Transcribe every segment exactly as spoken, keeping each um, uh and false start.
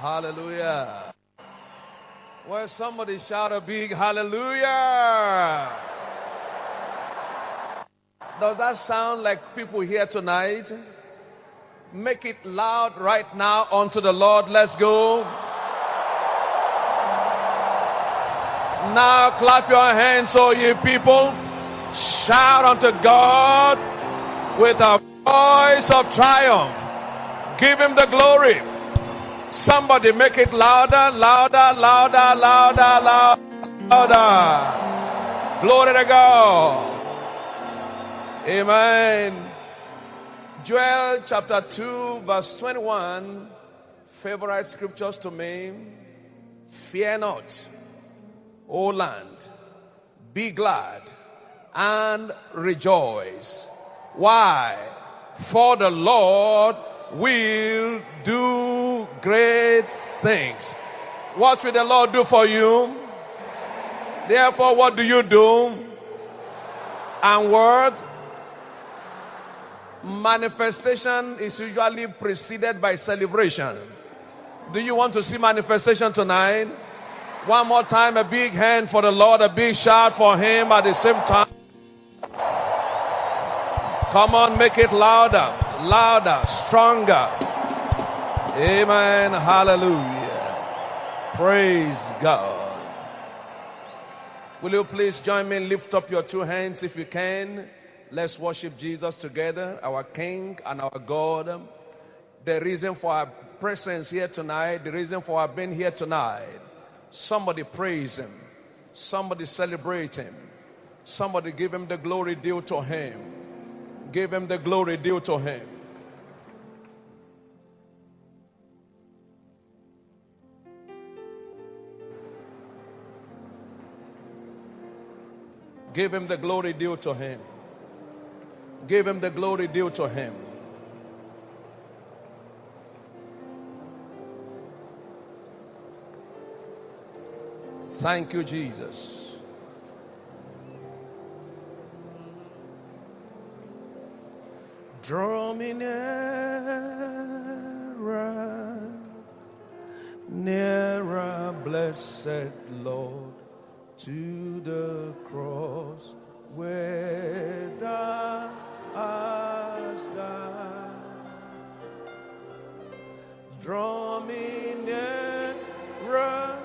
Hallelujah. Well, somebody shout a big hallelujah. Does that sound like people here tonight? Make it loud right now unto the Lord. Let's go. Now clap your hands, all ye people. Shout unto God with a voice of triumph. Give him the glory. Somebody make it louder, louder, louder, louder, louder. Glory to God. Amen. Joel chapter two verse twenty-one. Favorite scriptures to me. Fear not, O land. Be glad and rejoice. Why? For the Lord will do great things. What will the Lord do for you? Therefore, what do you do? And what? Manifestation is usually preceded by celebration. Do you want to see manifestation tonight? One more time, a big hand for the Lord, a big shout for him at the same time. Come on, make it louder, louder, stronger. Amen. Hallelujah. Praise God. Will you please join me? Lift up your two hands if you can. Let's worship Jesus together, our King and our God. The reason for our presence here tonight, the reason for our being here tonight. Somebody praise him. Somebody celebrate him. Somebody give him the glory due to him. Give him the glory due to him. Give him the glory due to him. Give him the glory due to him. Thank you, Jesus. Draw me nearer, nearer, blessed Lord, to the cross where thou hast died. Draw me nearer,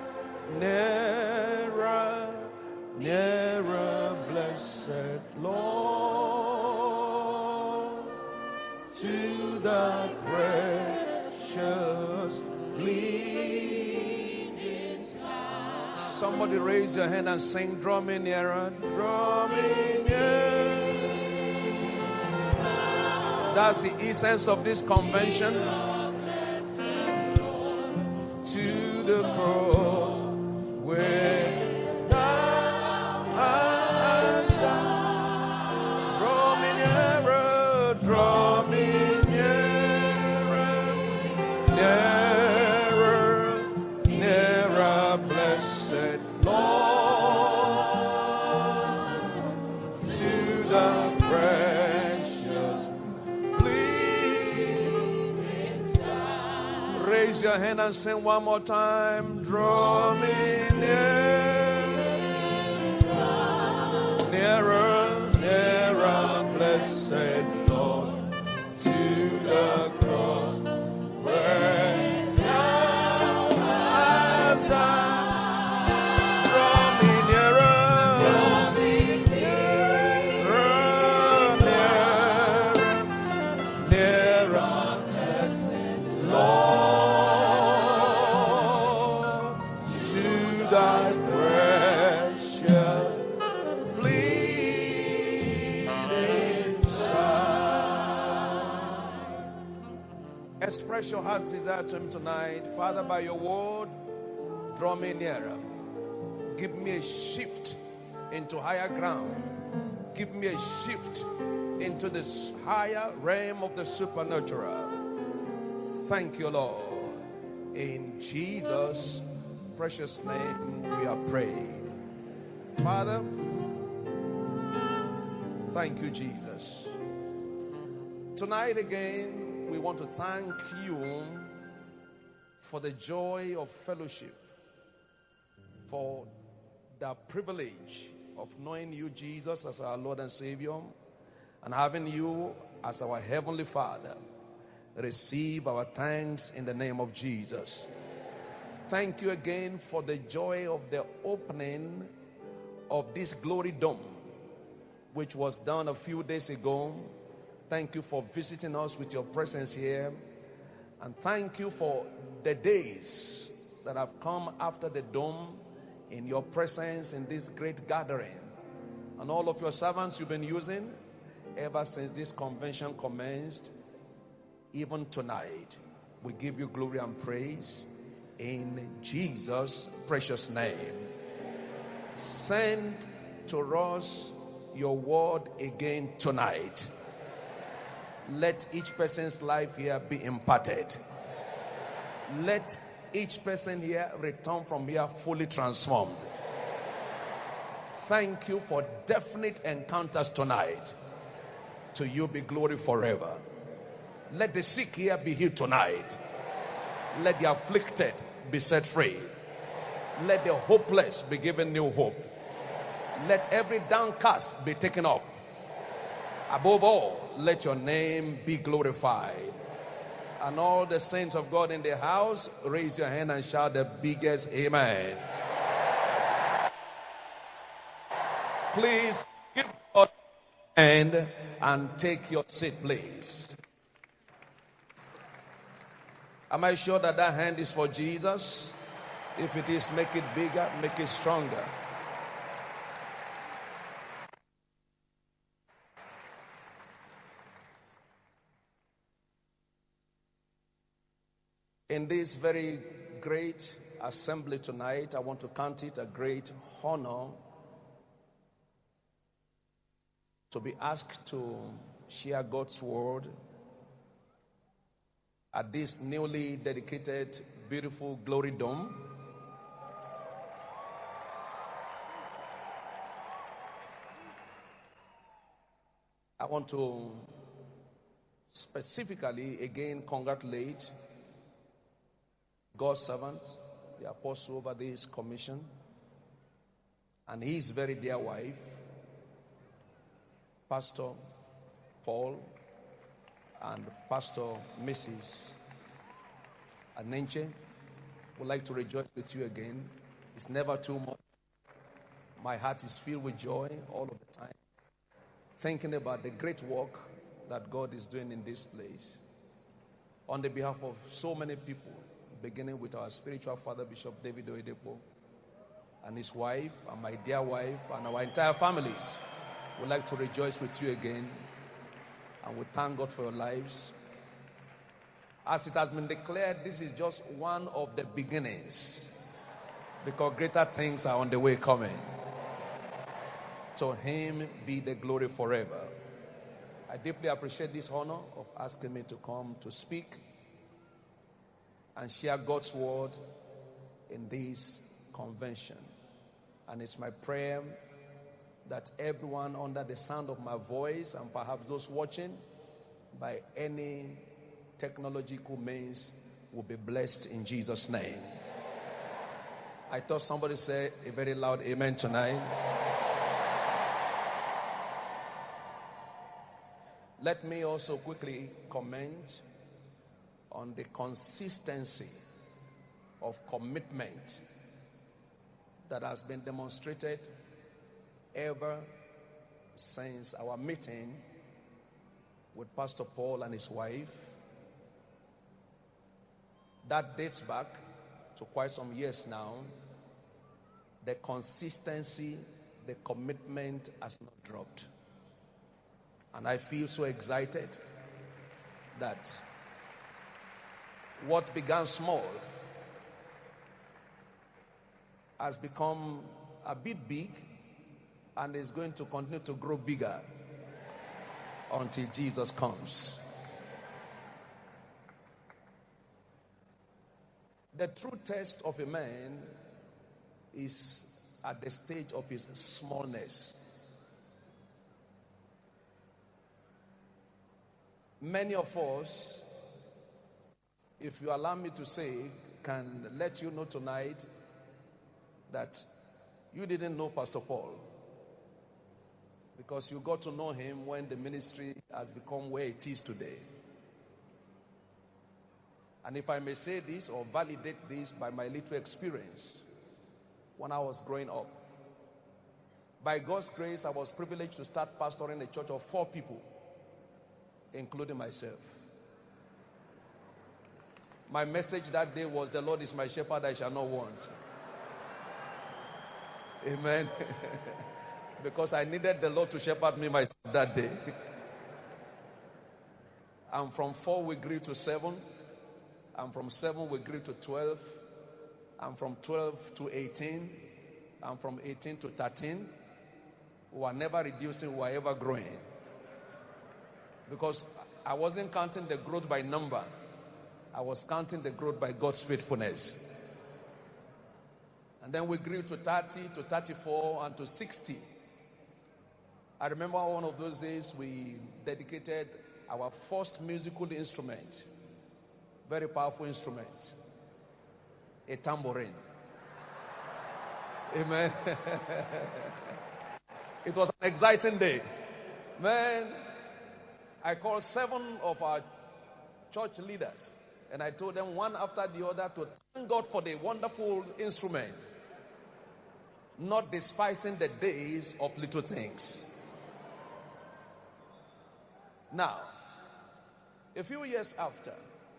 nearer, nearer, blessed Lord, to the precious bleeding side. Somebody raise your hand and sing, draw me nearer, draw me nearer. That's the essence of this convention. To the cross where thou hast died. Draw me nearer, draw me nearer, nearer, nearer, blessed Lord, to the precious bleeding side. Raise your hand and sing one more time. Draw me near, nearer, nearer, blessed Lord, to the cross where thou hast died. Draw me nearer, draw me nearer, nearer, nearer, blessed Lord, to thy precious bleeding side. Express your heart's desire to him tonight. Father, by your word, draw me nearer. Give me a shift into higher ground. Give me a shift into this higher realm of the supernatural. Thank you, Lord. In Jesus' precious name we are praying. Father, thank you, Jesus. Tonight again, we want to thank you for the joy of fellowship, for the privilege of knowing you, Jesus, as our Lord and Savior, and having you as our Heavenly Father. Receive our thanks in the name of Jesus. Thank you again for the joy of the opening of this glory dome, which was done a few days ago. Thank you for visiting us with your presence here. And thank you for the days that have come after the dome in your presence in this great gathering. And all of your servants you've been using ever since this convention commenced, even tonight, we give you glory and praise in Jesus' precious name. Send to us your word again tonight. Let each person's life here be imparted. Let each person here return from here fully transformed. Thank you for definite encounters tonight. To you be glory forever. Let the sick here be healed tonight. Let the afflicted be set free. Let the hopeless be given new hope. Let every downcast be taken up. Above all, let your name be glorified. And all the saints of God in the house, raise your hand and shout the biggest amen. Please give God a hand and take your seat, please. Am I sure that that hand is for Jesus? If it is, make it bigger, make it stronger. In this very great assembly tonight, I want to count it a great honor to be asked to share God's word at this newly dedicated, beautiful glory dome. I want to specifically again congratulate God's servant, the apostle over this commission, and his very dear wife, Pastor Paul and Pastor Missus Anenche. Would like to rejoice with you again. It's never too much. My heart is filled with joy all of the time, thinking about the great work that God is doing in this place. On the behalf of so many people, beginning with our spiritual father, Bishop David Oyedepo, and his wife, and my dear wife, and our entire families, we'd like to rejoice with you again, and we thank God for your lives. As it has been declared, this is just one of the beginnings, because greater things are on the way coming. To him be the glory forever. I deeply appreciate this honor of asking me to come to speak and share God's word in this convention. And it's my prayer that everyone under the sound of my voice, and perhaps those watching by any technological means, will be blessed in Jesus' name. I thought somebody said a very loud amen tonight. Let me also quickly comment on the consistency of commitment that has been demonstrated ever since our meeting with Pastor Paul and his wife. That dates back to quite some years now. The consistency, the commitment has not dropped. And I feel so excited that what began small has become a bit big and is going to continue to grow bigger until Jesus comes. The true test of a man is at the stage of his smallness. Many of us if you allow me to say, can let you know tonight that you didn't know Pastor Paul, because you got to know him when the ministry has become where it is today. And if I may say this or validate this by my little experience, when I was growing up, by God's grace, I was privileged to start pastoring a church of four people, including myself. My message that day was, the Lord is my shepherd, I shall not want. Amen. Because I needed the Lord to shepherd me myself that day. And from four we grew to seven. And from seven we grew to twelve. And from twelve to eighteen. And from eighteen to thirteen. We were never reducing, we were ever growing. Because I wasn't counting the growth by number. I was counting the growth by God's faithfulness. And then we grew to thirty, to thirty-four, and to sixty. I remember one of those days we dedicated our first musical instrument, very powerful instrument, a tambourine. Amen. It was an exciting day. Man, I called seven of our church leaders and I told them one after the other to thank God for the wonderful instrument, not despising the days of little things. Now, a few years after,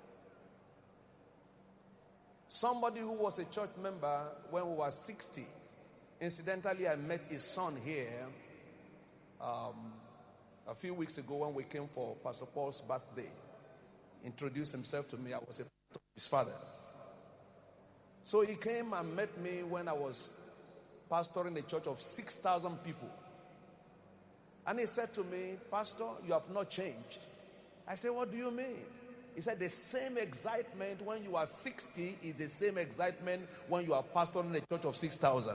somebody who was a church member when we were sixty, incidentally, I met his son here um, a few weeks ago when we came for Pastor Paul's birthday. Introduced himself to me. I was a his father. So he came and met me when I was pastoring a church of six thousand people. And he said to me, Pastor, you have not changed. I said, what do you mean? He said, the same excitement when you are sixty is the same excitement when you are pastoring a church of six thousand.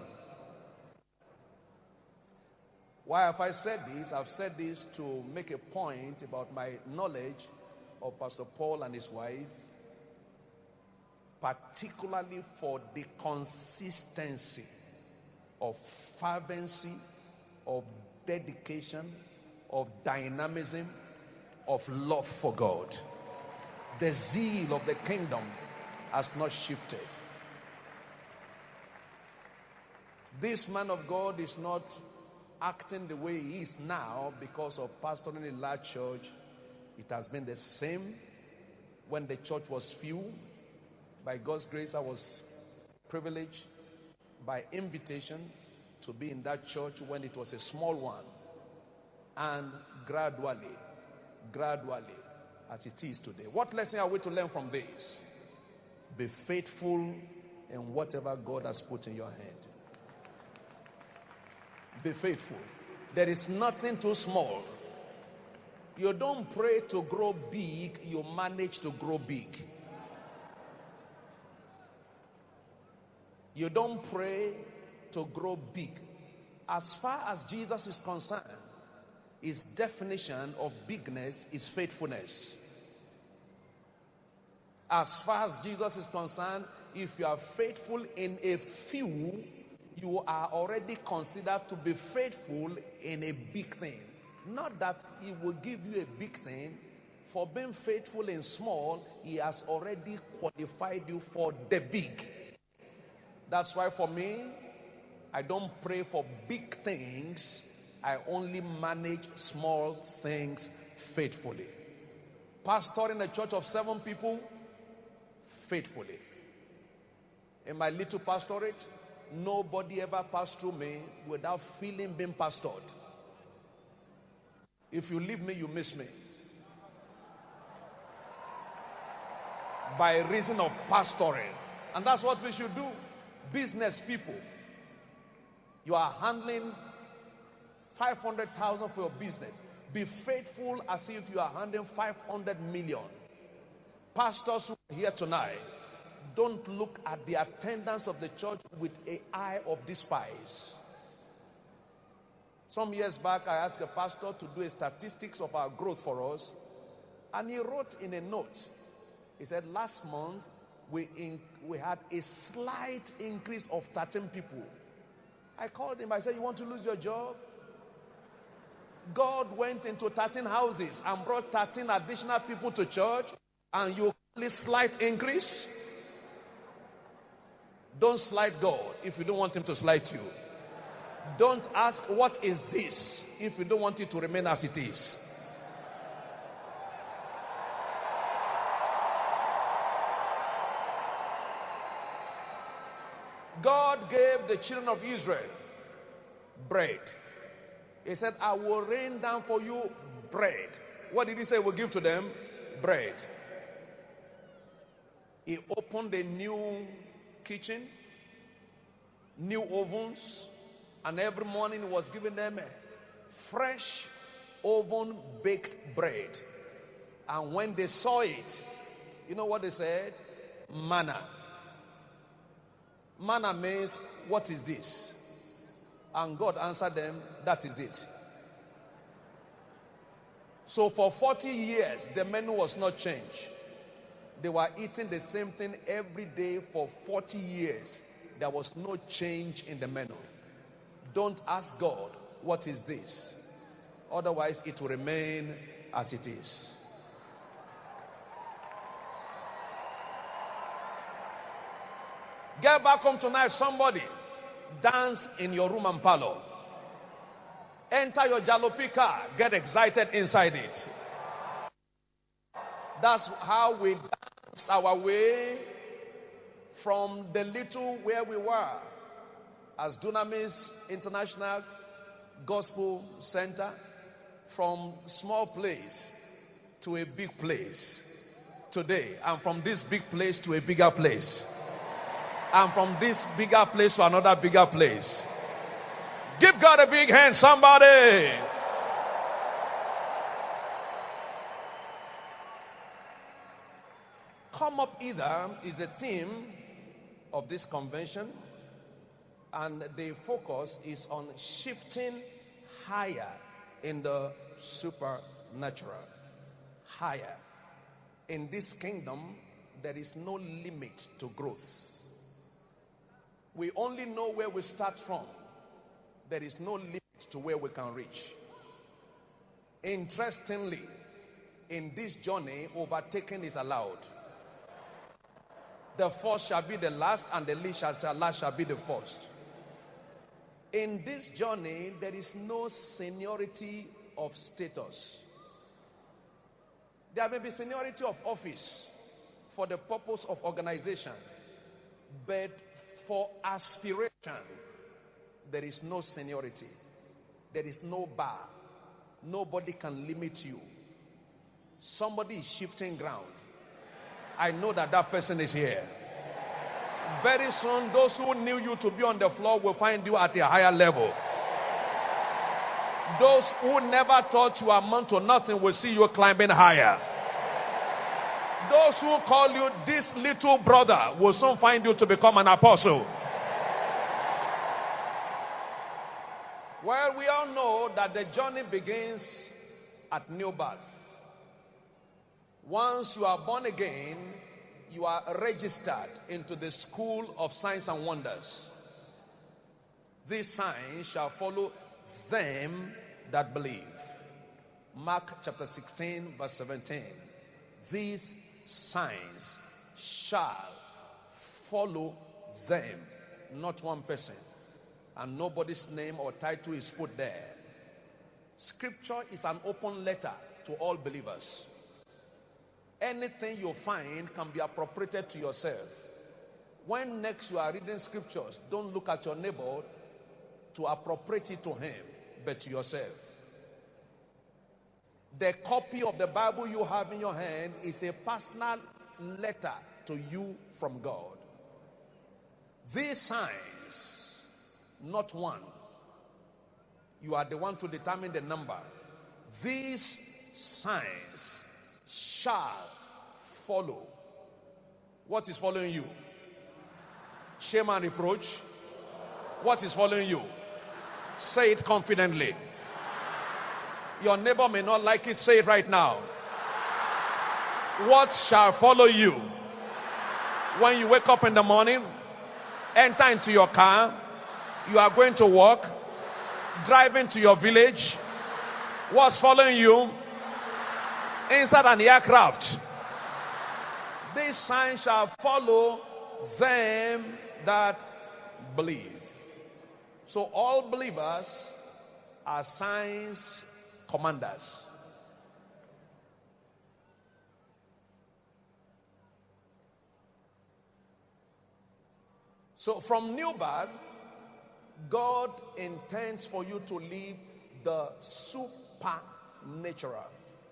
Why have I said this? I've said this to make a point about my knowledge of Pastor Paul and his wife, particularly for the consistency of fervency, of dedication, of dynamism, of love for God. The zeal of the kingdom has not shifted. This man of God is not acting the way he is now because of pastoring a large church. It has been the same when the church was few. By God's grace, I was privileged by invitation to be in that church when it was a small one. And gradually, gradually, as it is today. What lesson are we to learn from this? Be faithful in whatever God has put in your hand. Be faithful. There is nothing too small. You don't pray to grow big, you manage to grow big. You don't pray to grow big. As far as Jesus is concerned, his definition of bigness is faithfulness. As far as Jesus is concerned, if you are faithful in a few, you are already considered to be faithful in a big thing. Not that he will give you a big thing. For being faithful in small, he has already qualified you for the big. That's why for me, I don't pray for big things. I only manage small things faithfully. Pastoring a church of seven people, faithfully. In my little pastorate, nobody ever passed through me without feeling being pastored. If you leave me, you miss me. By reason of pastoring. And that's what we should do. Business people. You are handling five hundred thousand for your business. Be faithful as if you are handling five hundred million. Pastors who are here tonight, don't look at the attendance of the church with an eye of despise. Some years back, I asked a pastor to do a statistics of our growth for us, and he wrote in a note He said, last month, we, in, we had a slight increase of thirteen people. I called him. I said, you want to lose your job? God went into thirteen houses and brought thirteen additional people to church, and you call it slight increase? Don't slight God if you don't want him to slight you. Don't ask, what is this, if you don't want it to remain as it is. God gave the children of Israel bread. He said, I will rain down for you bread. What did he say? We'll give to them bread. He opened a new kitchen, new ovens, and every morning he was giving them fresh oven baked bread. And when they saw it, you know what they said? Manna. Manna means, what is this? And God answered them, that is it. So for forty years, the menu was not changed. They were eating the same thing every day for forty years. There was no change in the menu. Don't ask God, what is this? Otherwise, it will remain as it is. Get back home tonight, somebody. Dance in your room and parlor. Enter your jalopy car. Get excited inside it. That's how we danced our way from the little where we were as Dunamis International Gospel Center, from small place to a big place today, and from this big place to a bigger place, and from this bigger place to another bigger place. Give God a big hand, somebody. Come up either is the theme of this convention, and the focus is on shifting higher in the supernatural. Higher. In this kingdom, there is no limit to growth. We only know where we start from. There is no limit to where we can reach. Interestingly, in this journey, overtaking is allowed. The first shall be the last, and the least shall, last shall be the first. In this journey, there is no seniority of status. There may be seniority of office for the purpose of organization, but for aspiration, there is no seniority. There is no bar. Nobody can limit you. Somebody is shifting ground. I know that that person is here. Very soon, those who knew you to be on the floor will find you at a higher level. Those who never thought you amount to nothing will see you climbing higher. Those who call you this little brother will soon find you to become an apostle. Well, we all know that the journey begins at new birth. Once you are born again, you are registered into the school of signs and wonders. These signs shall follow them that believe. Mark chapter sixteen, verse seventeen. These signs shall follow them. Not one person. And nobody's name or title is put there. Scripture is an open letter to all believers. Anything you find can be appropriated to yourself. When next you are reading scriptures, don't look at your neighbor to appropriate it to him, but to yourself. The copy of the Bible you have in your hand is a personal letter to you from God. These signs, not one. You are the one to determine the number. These signs shall follow. What is following you? Shame and reproach. What is following you? Say it confidently. Your neighbor may not like it. Say it right now. What shall follow you when you wake up in the morning, enter into your car, you are going to work, driving to your village? What's following you? Inside an aircraft. These signs shall follow them that believe. So all believers are signs commanders. So from new birth, God intends for you to live the supernatural.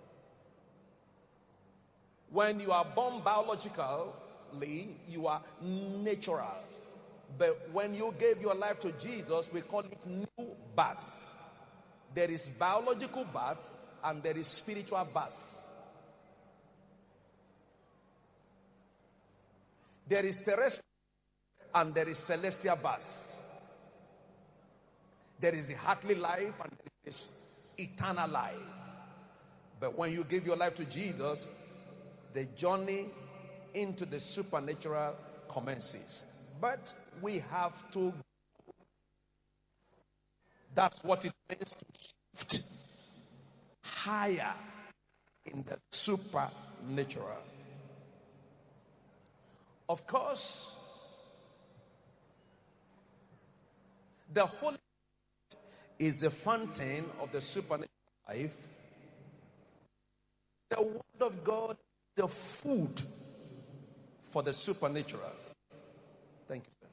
When you are born biologically, you are natural. But when you gave your life to Jesus, we call it new birth. There is biological birth and there is spiritual birth. There is terrestrial and there is celestial birth. There is the earthly life and there is eternal life. But when you give your life to Jesus, the journey into the supernatural commences. But we have to. That's what it means to shift higher in the supernatural. Of course, the Holy Spirit is the fountain of the supernatural life. The Word of God, the food for the supernatural. Thank you, sir.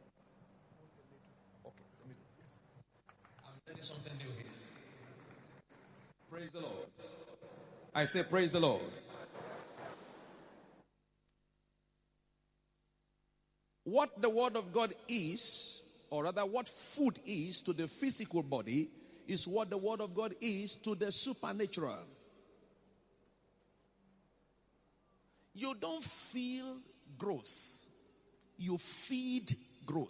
Okay, let me do. I'm learning something new here. Praise the Lord. I say, praise the Lord. What the Word of God is, or rather what food is to the physical body, is what the Word of God is to the supernatural. You don't feel growth. You feed growth.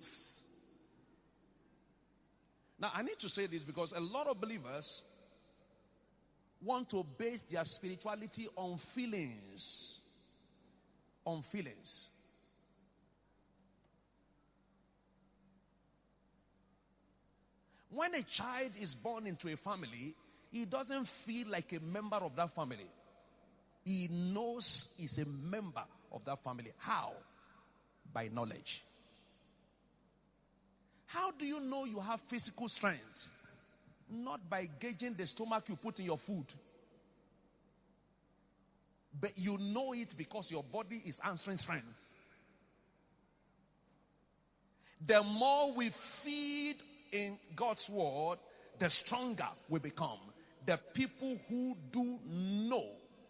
Now, I need to say this because a lot of believers want to base their spirituality on feelings. On feelings. When a child is born into a family, he doesn't feel like a member of that family. He knows he's a member of that family. How? By knowledge. How do you know you have physical strength? Not by gauging the stomach you put in your food. But you know it because your body is answering strength. The more we feed in God's word, the stronger we become. The people who do know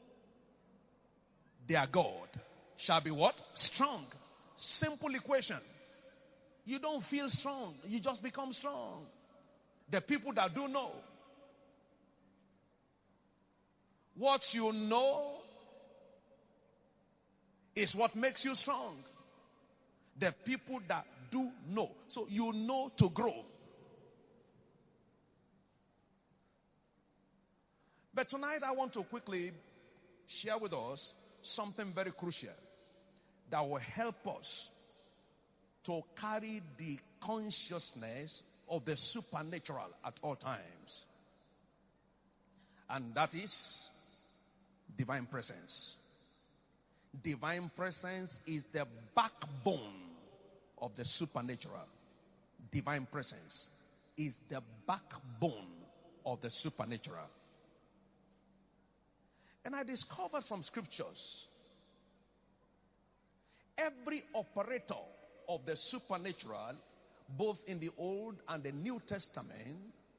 their God shall be what? Strong. Simple equation. You don't feel strong. You just become strong. The people that do know. What you know is what makes you strong. The people that do know. So you know to grow. But tonight I want to quickly share with us something very crucial that will help us to carry the consciousness of the supernatural at all times. And that is divine presence. Divine presence is the backbone of the supernatural. Divine presence is the backbone of the supernatural. And I discovered from scriptures, every operator of the supernatural, both in the Old and the New Testament,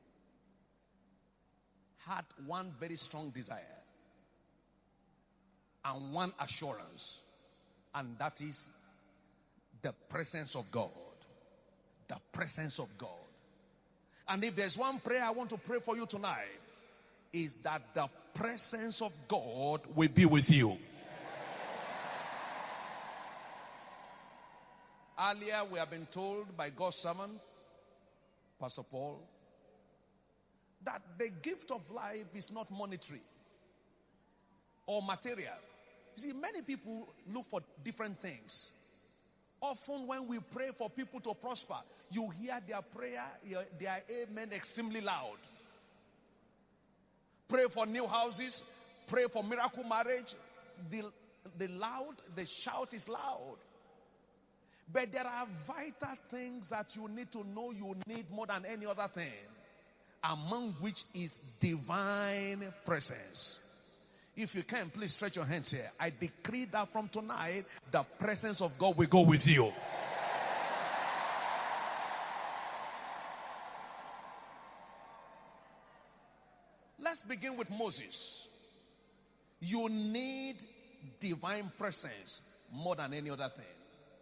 had one very strong desire and one assurance, and that is the presence of God. The presence of God. And if there's one prayer I want to pray for you tonight, is that the presence of God will be with you. Earlier we have been told by God's servant, Pastor Paul, that the gift of life is not monetary or material. You see, many people look for different things. Often when we pray for people to prosper, you hear their prayer, their amen extremely loud. Pray for new houses, pray for miracle marriage. The, the loud, the shout is loud. But there are vital things that you need to know you need more than any other thing, among which is divine presence. If you can, please stretch your hands here. I decree that from tonight, the presence of God will go with you. Let's begin with Moses. You need divine presence more than any other thing.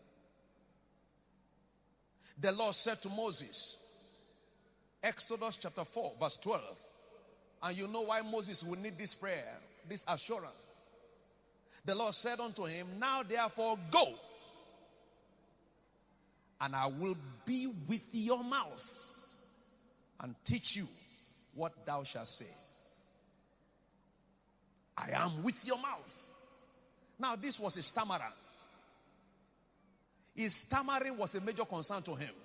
The Lord said to Moses, Exodus chapter four, verse twelve. And you know why Moses will need this prayer, this assurance. The Lord said unto him, now therefore go, and I will be with your mouth and teach you what thou shalt say. I am with your mouth. Now this was a stammerer. His stammering was a major concern to him.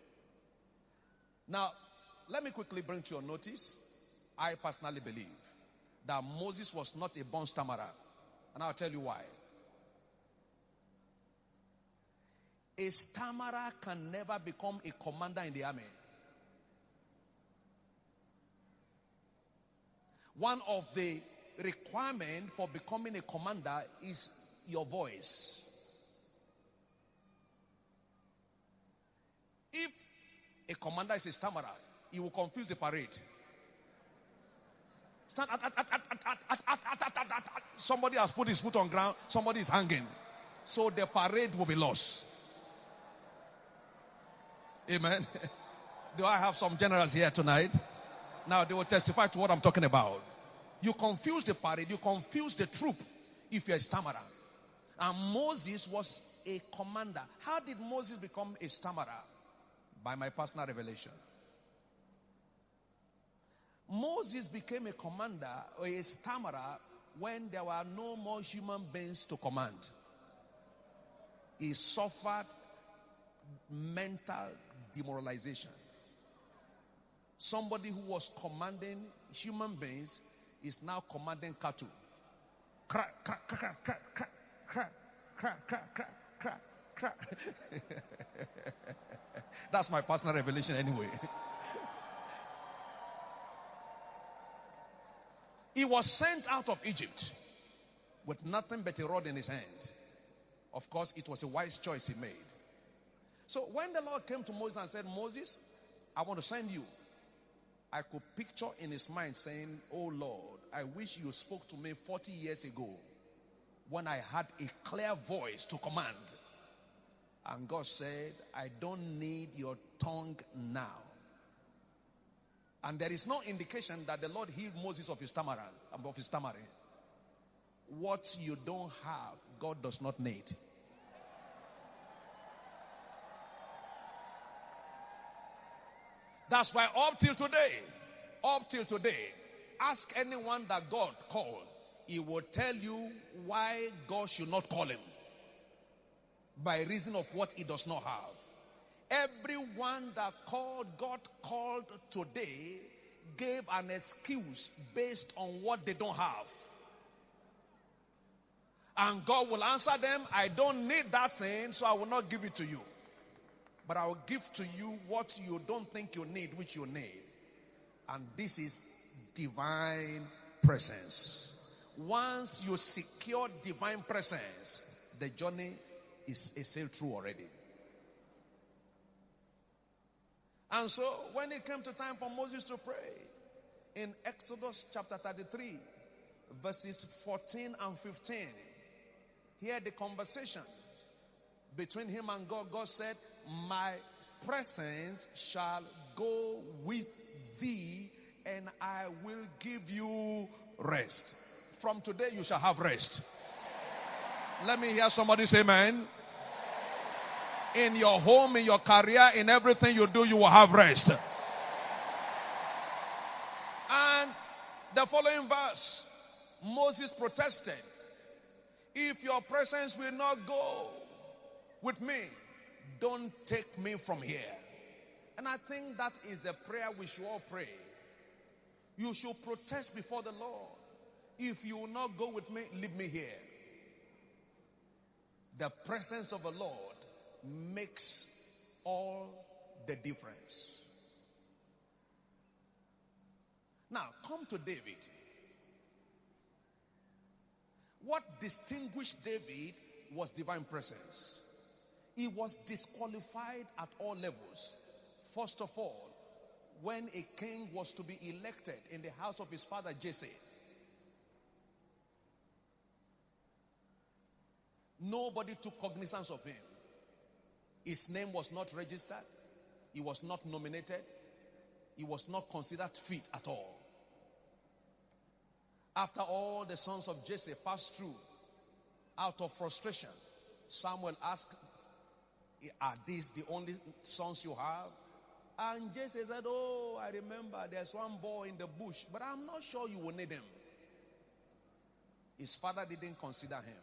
Now, let me quickly bring to your notice, I personally believe that Moses was not a born stammerer. And I'll tell you why. A stammerer can never become a commander in the army. One of the requirements for becoming a commander is your voice. If a commander is a stammerer, he will confuse the parade. Stand at, at, at, at, at, at, at, at, at, at, at. Somebody has put his foot on ground, somebody is hanging. So the parade will be lost. Amen. Do I have some generals here tonight? Now they will testify to what I'm talking about. You confuse the parade, you confuse the troop if you're a stammerer. And Moses was a commander. How did Moses become a stammerer? By my personal revelation. Moses became a commander or a stammerer when there were no more human beings to command. He suffered mental demoralization. Somebody who was commanding human beings is now commanding cattle. Crack, crack, crack, crack, crack, crack, crack, crack, crack, crack, crack. That's my personal revelation anyway. He was sent out of Egypt with nothing but a rod in his hand. Of course, it was a wise choice he made. So when the Lord came to Moses and said, Moses, I want to send you, I could picture in his mind saying, oh Lord, I wish you spoke to me forty years ago when I had a clear voice to command. And God said, I don't need your tongue now. And there is no indication that the Lord healed Moses of his stammering. Of his stammering. What you don't have, God does not need. That's why up till today, up till today, ask anyone that God called, he will tell you why God should not call him. By reason of what he does not have. Everyone that called God called today gave an excuse based on what they don't have. And God will answer them, I don't need that thing, so I will not give it to you. But I will give to you what you don't think you need, which you need. And this is divine presence. Once you secure divine presence, the journey is a sail through already. And so when it came to time for Moses to pray, in Exodus chapter thirty-three, verses fourteen and fifteen, hear the conversation between him and God. God said, my presence shall go with thee, and I will give you rest. From today you shall have rest. Let me hear somebody say amen. In your home, in your career, in everything you do, you will have rest. And the following verse, Moses protested. If your presence will not go with me, don't take me from here. And I think that is the prayer we should all pray. You should protest before the Lord. If you will not go with me, leave me here. The presence of the Lord makes all the difference. Now, come to David. What distinguished David was divine presence. He was disqualified at all levels. First of all, when a king was to be elected in the house of his father Jesse, nobody took cognizance of him. His name was not registered. He was not nominated. He was not considered fit at all. After all the sons of Jesse passed through, out of frustration, Samuel asked, are these the only sons you have? And Jesse said, oh, I remember there's one boy in the bush, but I'm not sure you will need him. His father didn't consider him.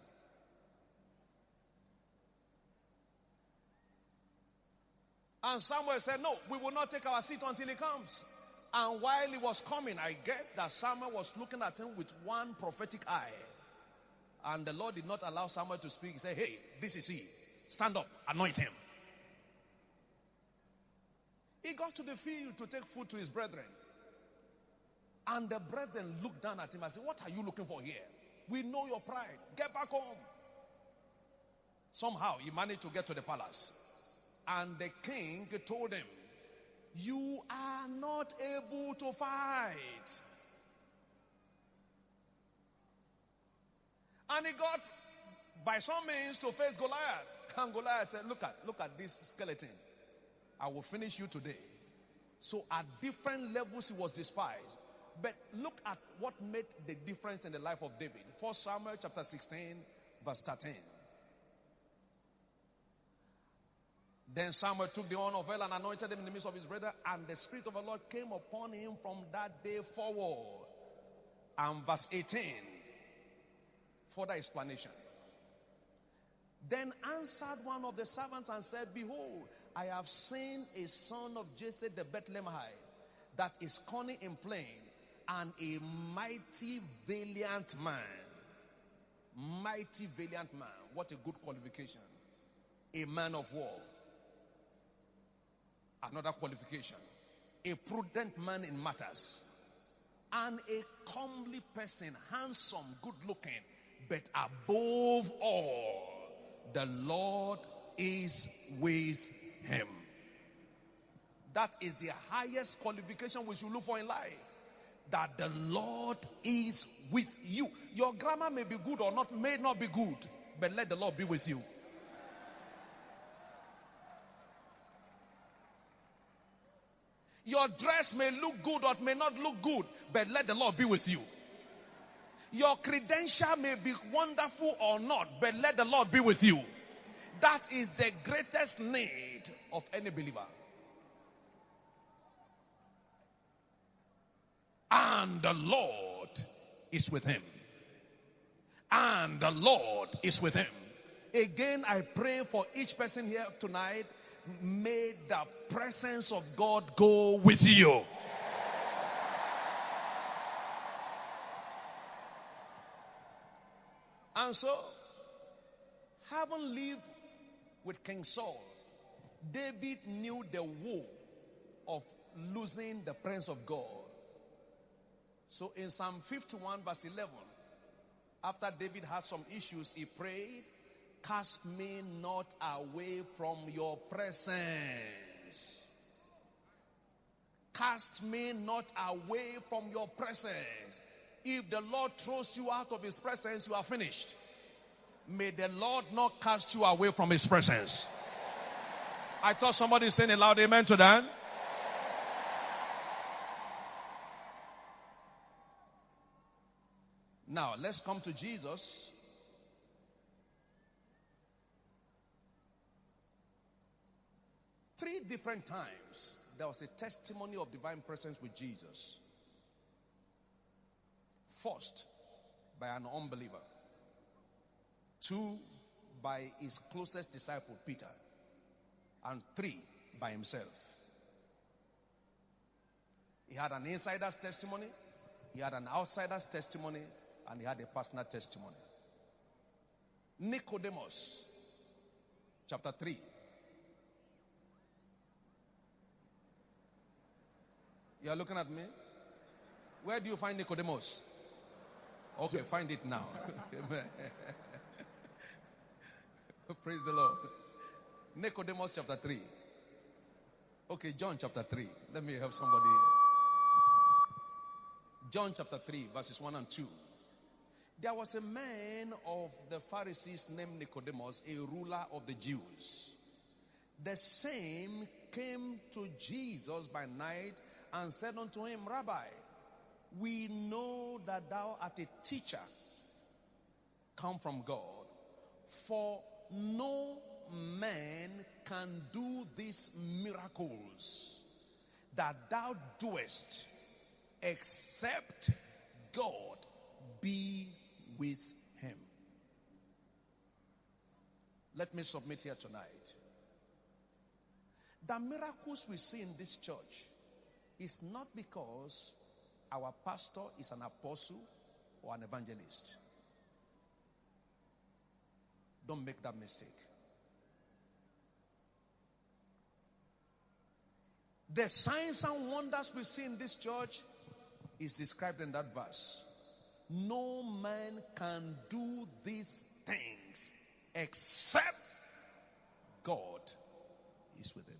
And Samuel said, no, we will not take our seat until he comes. And while he was coming, I guess that Samuel was looking at him with one prophetic eye. And the Lord did not allow Samuel to speak. He said, hey, this is he. Stand up, anoint him. He got to the field to take food to his brethren. And the brethren looked down at him and said, what are you looking for here? We know your pride. Get back home. Somehow he managed to get to the palace. And the king told him, you are not able to fight. And he got, by some means, to face Goliath. And Goliath said, look at, look at this skeleton. I will finish you today. So at different levels he was despised. But look at what made the difference in the life of David. First Samuel chapter sixteen, verse thirteen. Then Samuel took the horn of oil and anointed him in the midst of his brethren, and the Spirit of the Lord came upon him from that day forward. And verse eighteen, further explanation. Then answered one of the servants and said, behold, I have seen a son of Jesse the Bethlehemite, that is cunning in playing, and a mighty valiant man. Mighty valiant man. What a good qualification. A man of war. Another qualification. A prudent man in matters. And a comely person, handsome, good looking. But above all, the Lord is with him. That is the highest qualification we should look for in life. That the Lord is with you. Your grammar may be good or not, may not be good, but let the Lord be with you. Your dress may look good or may not look good, but let the Lord be with you. Your credential may be wonderful or not, but let the Lord be with you. That is the greatest need of any believer. And the Lord is with him. And the Lord is with him. Again, I pray for each person here tonight. May the presence of God go with you. And so, having lived with King Saul, David knew the woe of losing the presence of God. So in Psalm fifty-one verse eleven, after David had some issues, he prayed, cast me not away from your presence. Cast me not away from your presence. If the Lord throws you out of his presence, you are finished. May the Lord not cast you away from his presence. I thought somebody saying a loud amen to that. Now, let's come to Jesus. Three different times, there was a testimony of divine presence with Jesus. First, by an unbeliever. Two, by his closest disciple, Peter. And three, by himself. He had an insider's testimony, he had an outsider's testimony, and he had a personal testimony. Nicodemus, chapter three. You are looking at me? Where do you find Nicodemus? Okay, find it now. Praise the Lord. Nicodemus chapter three. Okay, John chapter three. Let me help somebody here. John chapter three, verses one and two. There was a man of the Pharisees named Nicodemus, a ruler of the Jews. The same came to Jesus by night and said unto him, Rabbi, we know that thou art a teacher come from God, for no man can do these miracles that thou doest except God be with him. Let me submit here tonight. The miracles we see in this church is not because our pastor is an apostle or an evangelist. Don't make that mistake. The signs and wonders we see in this church is described in that verse. No man can do these things except God is with him.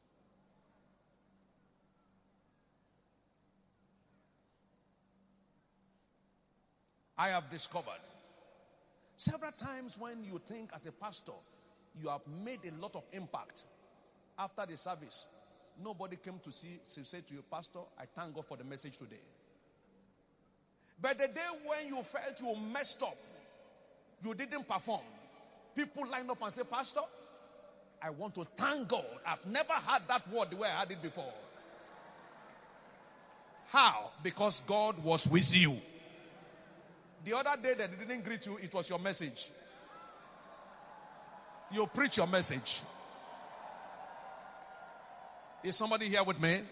I have discovered several times when you think as a pastor you have made a lot of impact, after the service nobody came to see to say to you, Pastor, I thank God for the message today. But the day when you felt you messed up, you didn't perform, people line up and say, Pastor, I want to thank God. I've never had that word the way I had it before. How? Because God was with you. The other day that they didn't greet you, it was your message. You preach your message. Is somebody here with me?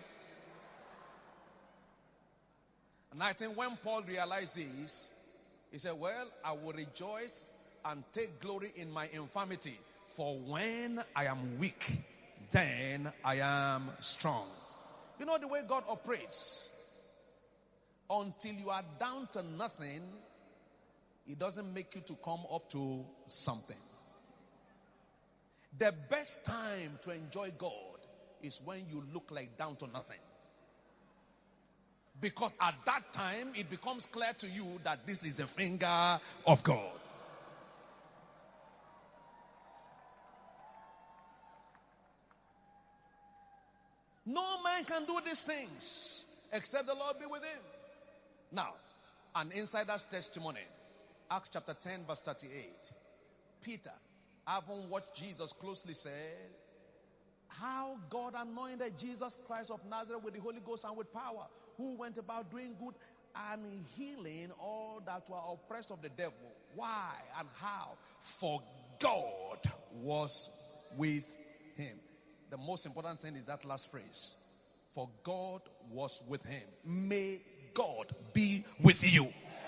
And I think when Paul realized this, he said, well, I will rejoice and take glory in my infirmity. For when I am weak, then I am strong. You know the way God operates? Until you are down to nothing, it doesn't make you to come up to something. The best time to enjoy God is when you look like down to nothing. Because at that time, it becomes clear to you that this is the finger of God. No man can do these things except the Lord be with him. Now, an insider's testimony. Acts chapter ten, verse thirty-eight. Peter, having watched Jesus closely, said, how God anointed Jesus Christ of Nazareth with the Holy Ghost and with power, who went about doing good and healing all that were oppressed of the devil. Why and how? For God was with him. The most important thing is that last phrase. For God was with him. May God be with you.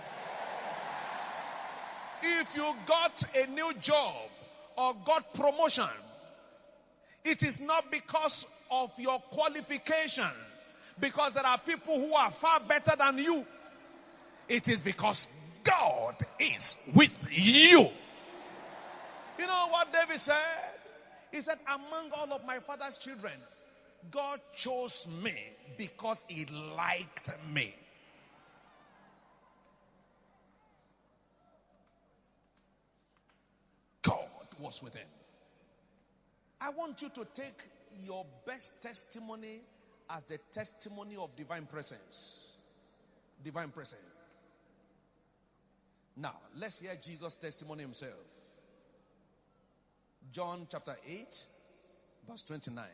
If you got a new job or got promotion, it is not because of your qualification, because there are people who are far better than you. It is because God is with you. You know what David said? He said, among all of my father's children, God chose me because he liked me. God was with him. I want you to take your best testimony as the testimony of divine presence. Divine presence. Now, let's hear Jesus' testimony himself. John chapter eight, verse twenty-nine.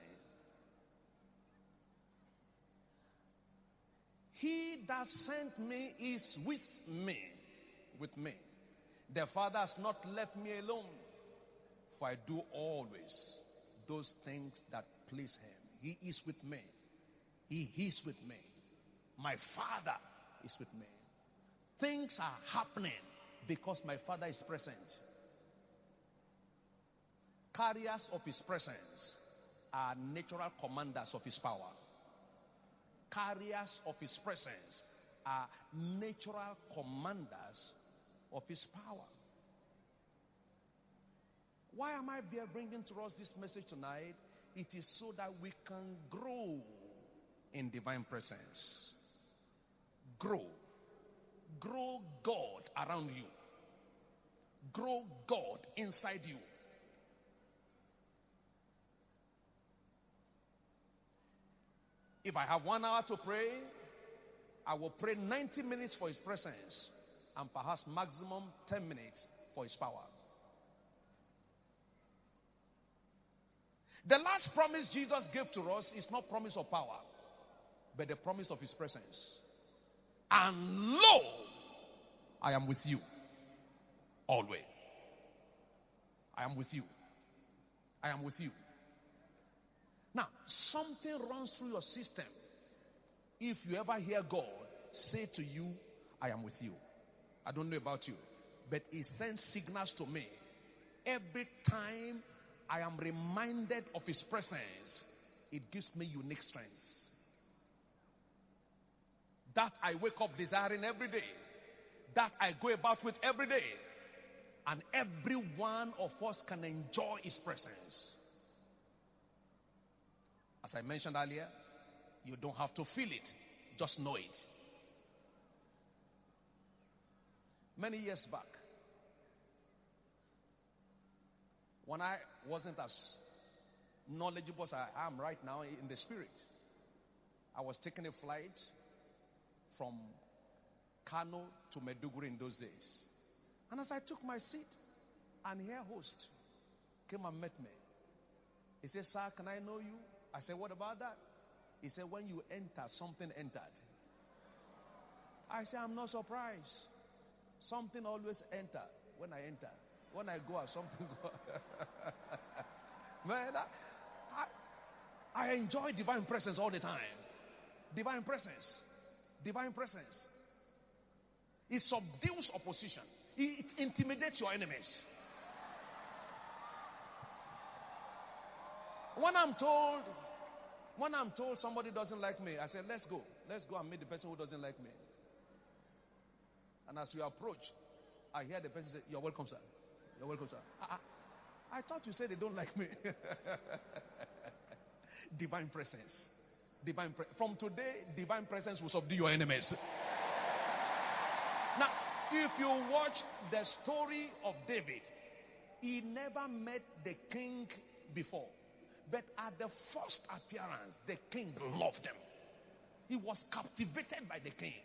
He that sent me is with me, with me. The Father has not left me alone, for I do always those things that please him. He is with me. He is with me. My Father is with me. Things are happening because my Father is present. Carriers of his presence are natural commanders of his power. Carriers of his presence are natural commanders of his power. Why am I bringing to us this message tonight? It is so that we can grow in divine presence. Grow. Grow God around you. Grow God inside you. If I have one hour to pray, I will pray ninety minutes for his presence and perhaps maximum ten minutes for his power. The last promise Jesus gave to us is not promise of power, but the promise of his presence. And lo, I am with you always. I am with you. I am with you. Now, something runs through your system. If you ever hear God say to you, I am with you. I don't know about you, but he sends signals to me. Every time I am reminded of his presence, it gives me unique strength. That I wake up desiring every day. That I go about with every day. And every one of us can enjoy his presence. As I mentioned earlier, you don't have to feel it, just know it. Many years back, when I wasn't as knowledgeable as I am right now in the spirit, I was taking a flight from Kano to Maiduguri in those days. And as I took my seat, an air host came and met me. He said, sir, can I know you? I said, what about that? He said, when you enter, something entered. I said, I'm not surprised. Something always enter when I enter. When I go out, something go. Man, I, I, I enjoy divine presence all the time. Divine presence. Divine presence. It subdues opposition. It, it intimidates your enemies. When I'm told, when I'm told somebody doesn't like me, I say, let's go. Let's go and meet the person who doesn't like me. And as we approach, I hear the person say, you're welcome, sir. You're welcome, sir. I, I, I thought you said they don't like me. Divine presence. Divine pre- From today, divine presence will subdue your enemies. Now, if you watch the story of David, he never met the king before. But at the first appearance, the king loved him. He was captivated by the king.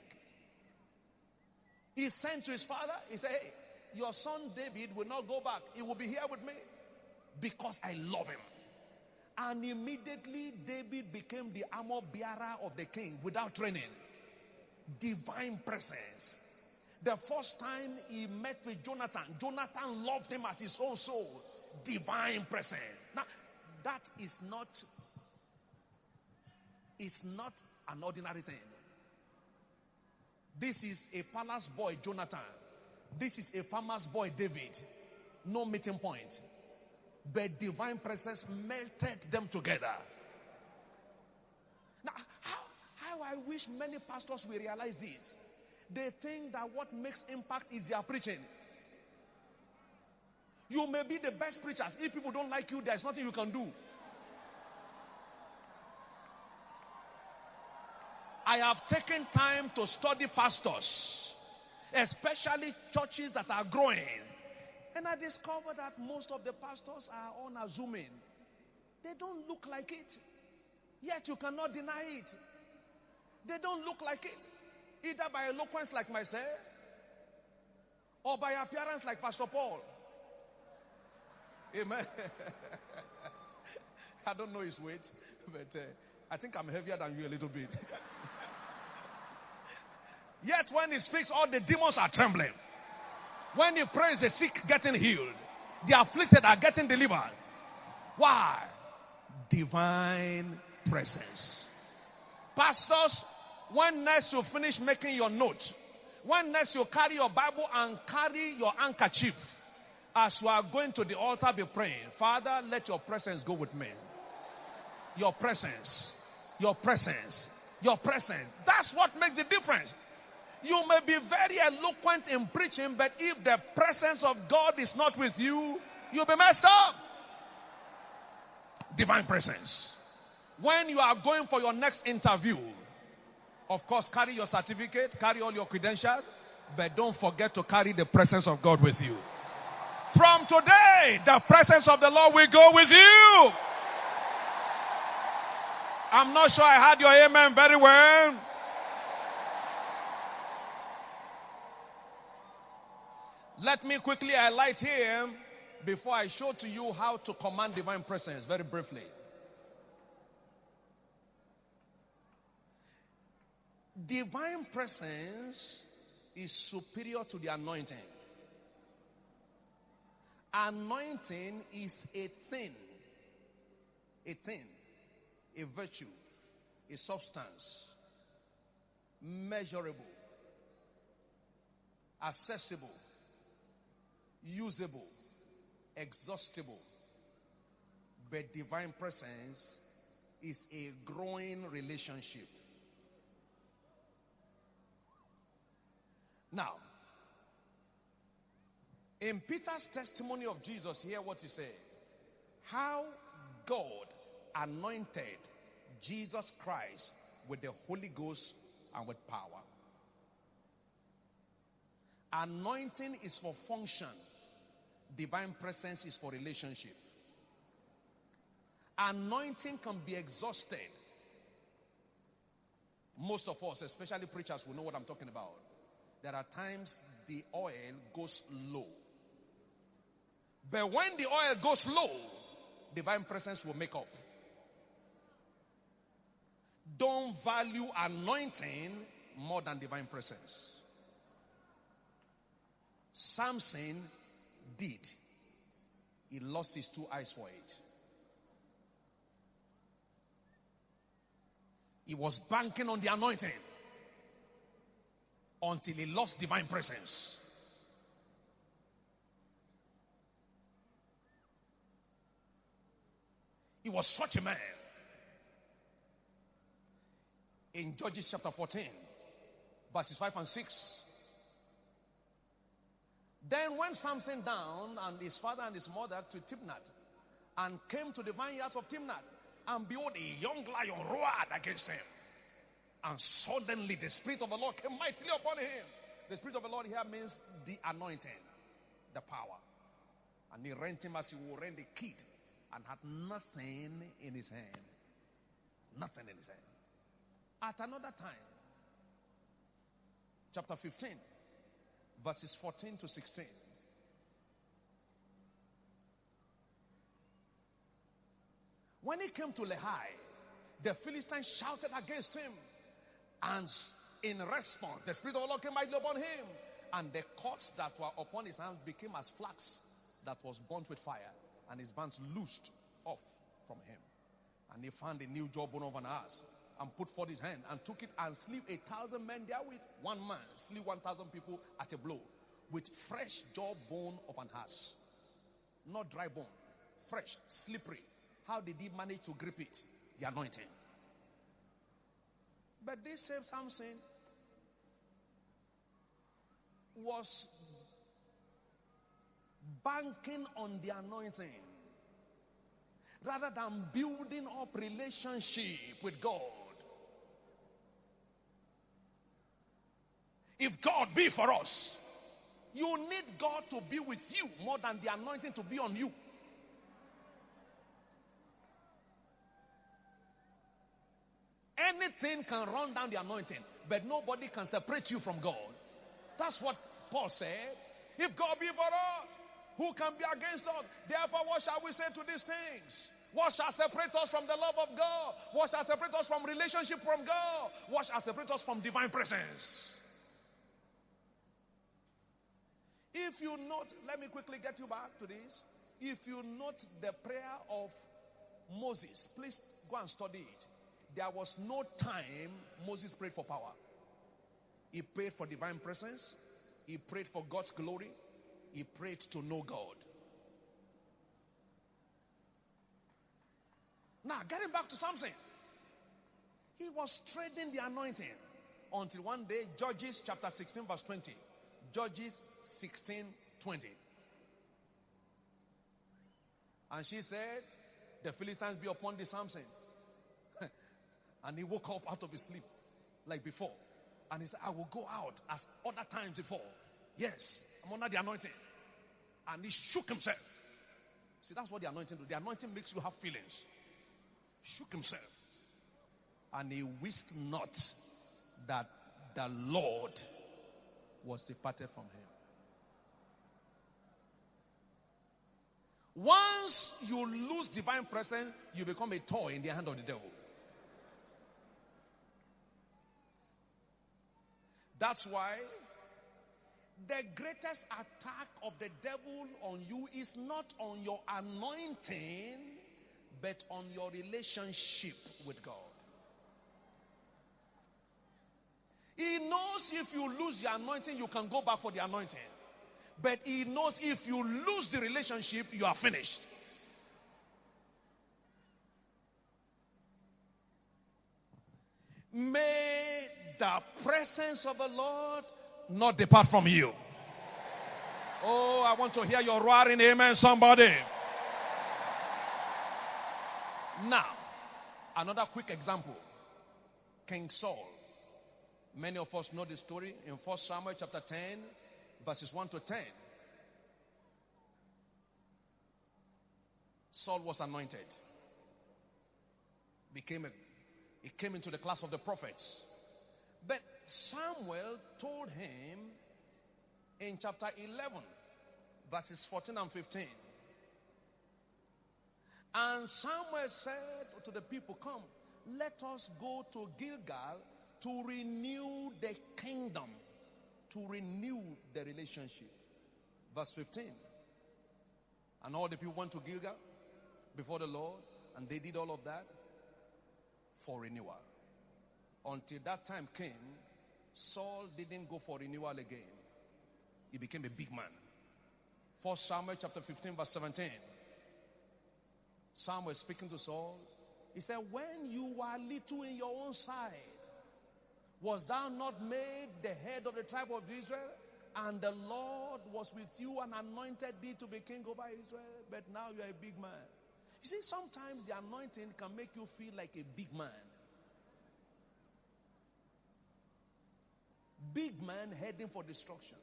He sent to his father. He said, hey, your son David will not go back. He will be here with me because I love him. And immediately David became the armor bearer of the king without training. Divine presence. The first time he met with Jonathan, Jonathan loved him as his own soul. Divine presence. Now, that is not, is not an ordinary thing. This is a palace boy, Jonathan. This is a farmer's boy, David. No meeting point. But divine presence melted them together. Now, how, how I wish many pastors will realize this. They think that what makes impact is their preaching. You may be the best preachers. If people don't like you, there's nothing you can do. I have taken time to study pastors, especially churches that are growing. And I discovered that most of the pastors are unassuming. They don't look like it. Yet you cannot deny it. They don't look like it. Either by eloquence like myself, or by appearance like Pastor Paul. Amen. I don't know his weight, but uh, I think I'm heavier than you a little bit. Yet when he speaks, all the demons are trembling. When he prays, the sick getting healed. The afflicted are getting delivered. Why? Divine presence. Pastors, when next you finish making your note, when next you carry your Bible and carry your handkerchief, as you are going to the altar, be praying, Father, let your presence go with me. Your presence. Your presence. Your presence. That's what makes the difference. You may be very eloquent in preaching, but if the presence of God is not with you, you'll be messed up. Divine presence. When you are going for your next interview, of course, carry your certificate, carry all your credentials, but don't forget to carry the presence of God with you. From today, the presence of the Lord will go with you. I'm not sure I heard your amen very well. Let me quickly highlight here before I show to you how to command divine presence very briefly. Divine presence is superior to the anointing. Anointing is a thing, a thing, a virtue, a substance, measurable, accessible, usable, exhaustible. But divine presence is a growing relationship. Now, in Peter's testimony of Jesus, hear what he said. How God anointed Jesus Christ with the Holy Ghost and with power. Anointing is for function. Divine presence is for relationship. Anointing can be exhausted. Most of us, especially preachers, will know what I'm talking about. There are times the oil goes low. But when the oil goes low, divine presence will make up. Don't value anointing more than divine presence. Samson did. He lost his two eyes for it. He was banking on the anointing until he lost divine presence. He was such a man. In Judges chapter fourteen, verses five and six. Then went Samson down and his father and his mother to Timnath, and came to the vineyards of Timnath, and behold, a young lion roared against him. And suddenly the Spirit of the Lord came mightily upon him. The Spirit of the Lord here means the anointing, the power. And he rent him as he would rent a kid, and had nothing in his hand. Nothing in his hand. At another time, chapter fifteen, verses fourteen to sixteen. When he came to Lehi, the Philistines shouted against him. And in response, the Spirit of the Lord came mightily upon him. And the cords that were upon his hands became as flax that was burnt with fire. And his bands loosed off from him. And he found a new jawbone of an ass, and put forth his hand, and took it, and slew a thousand men therewith. One man slew one thousand people at a blow, with fresh jawbone of an ass. Not dry bone. Fresh, slippery. How did he manage to grip it? The anointing. But this same Samson was banking on the anointing rather than building up relationship with God. If God be for us, you need God to be with you more than the anointing to be on you. Anything can run down the anointing, but nobody can separate you from God. That's what Paul said. If God be for us, who can be against us? Therefore, what shall we say to these things? What shall separate us from the love of God? What shall separate us from relationship from God? What shall separate us from divine presence? If you note, let me quickly get you back to this. If you note the prayer of Moses, please go and study it. There was no time Moses prayed for power. He prayed for divine presence. He prayed for God's glory. He prayed to know God. Now, getting back to Samson. He was trading the anointing until one day, Judges chapter sixteen verse twenty. Judges sixteen twenty. And she said, the Philistines be upon the Samson. And he woke up out of his sleep like before. And he said, I will go out as other times before. Yes, I'm under the anointing. And he shook himself. See, that's what the anointing does. The anointing makes you have feelings. Shook himself. And he wist not that the Lord was departed from him. Once you lose divine presence, you become a toy in the hand of the devil. That's why the greatest attack of the devil on you is not on your anointing, but on your relationship with God. He knows if you lose your anointing, you can go back for the anointing. But he knows if you lose the relationship, you are finished. May the presence of the Lord not depart from you. Oh, I want to hear your roaring amen, somebody. Now, another quick example. King Saul. Many of us know the story in First Samuel chapter ten, verses one to ten. Saul was anointed. Became a, he came into the class of the prophets. But Samuel told him in chapter eleven, verses fourteen and fifteen. And Samuel said to the people, come, let us go to Gilgal to renew the kingdom, to renew the relationship. Verse fifteen. And all the people went to Gilgal before the Lord, and they did all of that for renewal. Until that time came, Saul didn't go for renewal again. He became a big man. First Samuel chapter fifteen, verse seventeen. Samuel speaking to Saul. He said, when you were little in your own sight, was thou not made the head of the tribe of Israel? And the Lord was with you and anointed thee to be king over Israel. But now you are a big man. You see, sometimes the anointing can make you feel like a big man. Big man heading for destruction.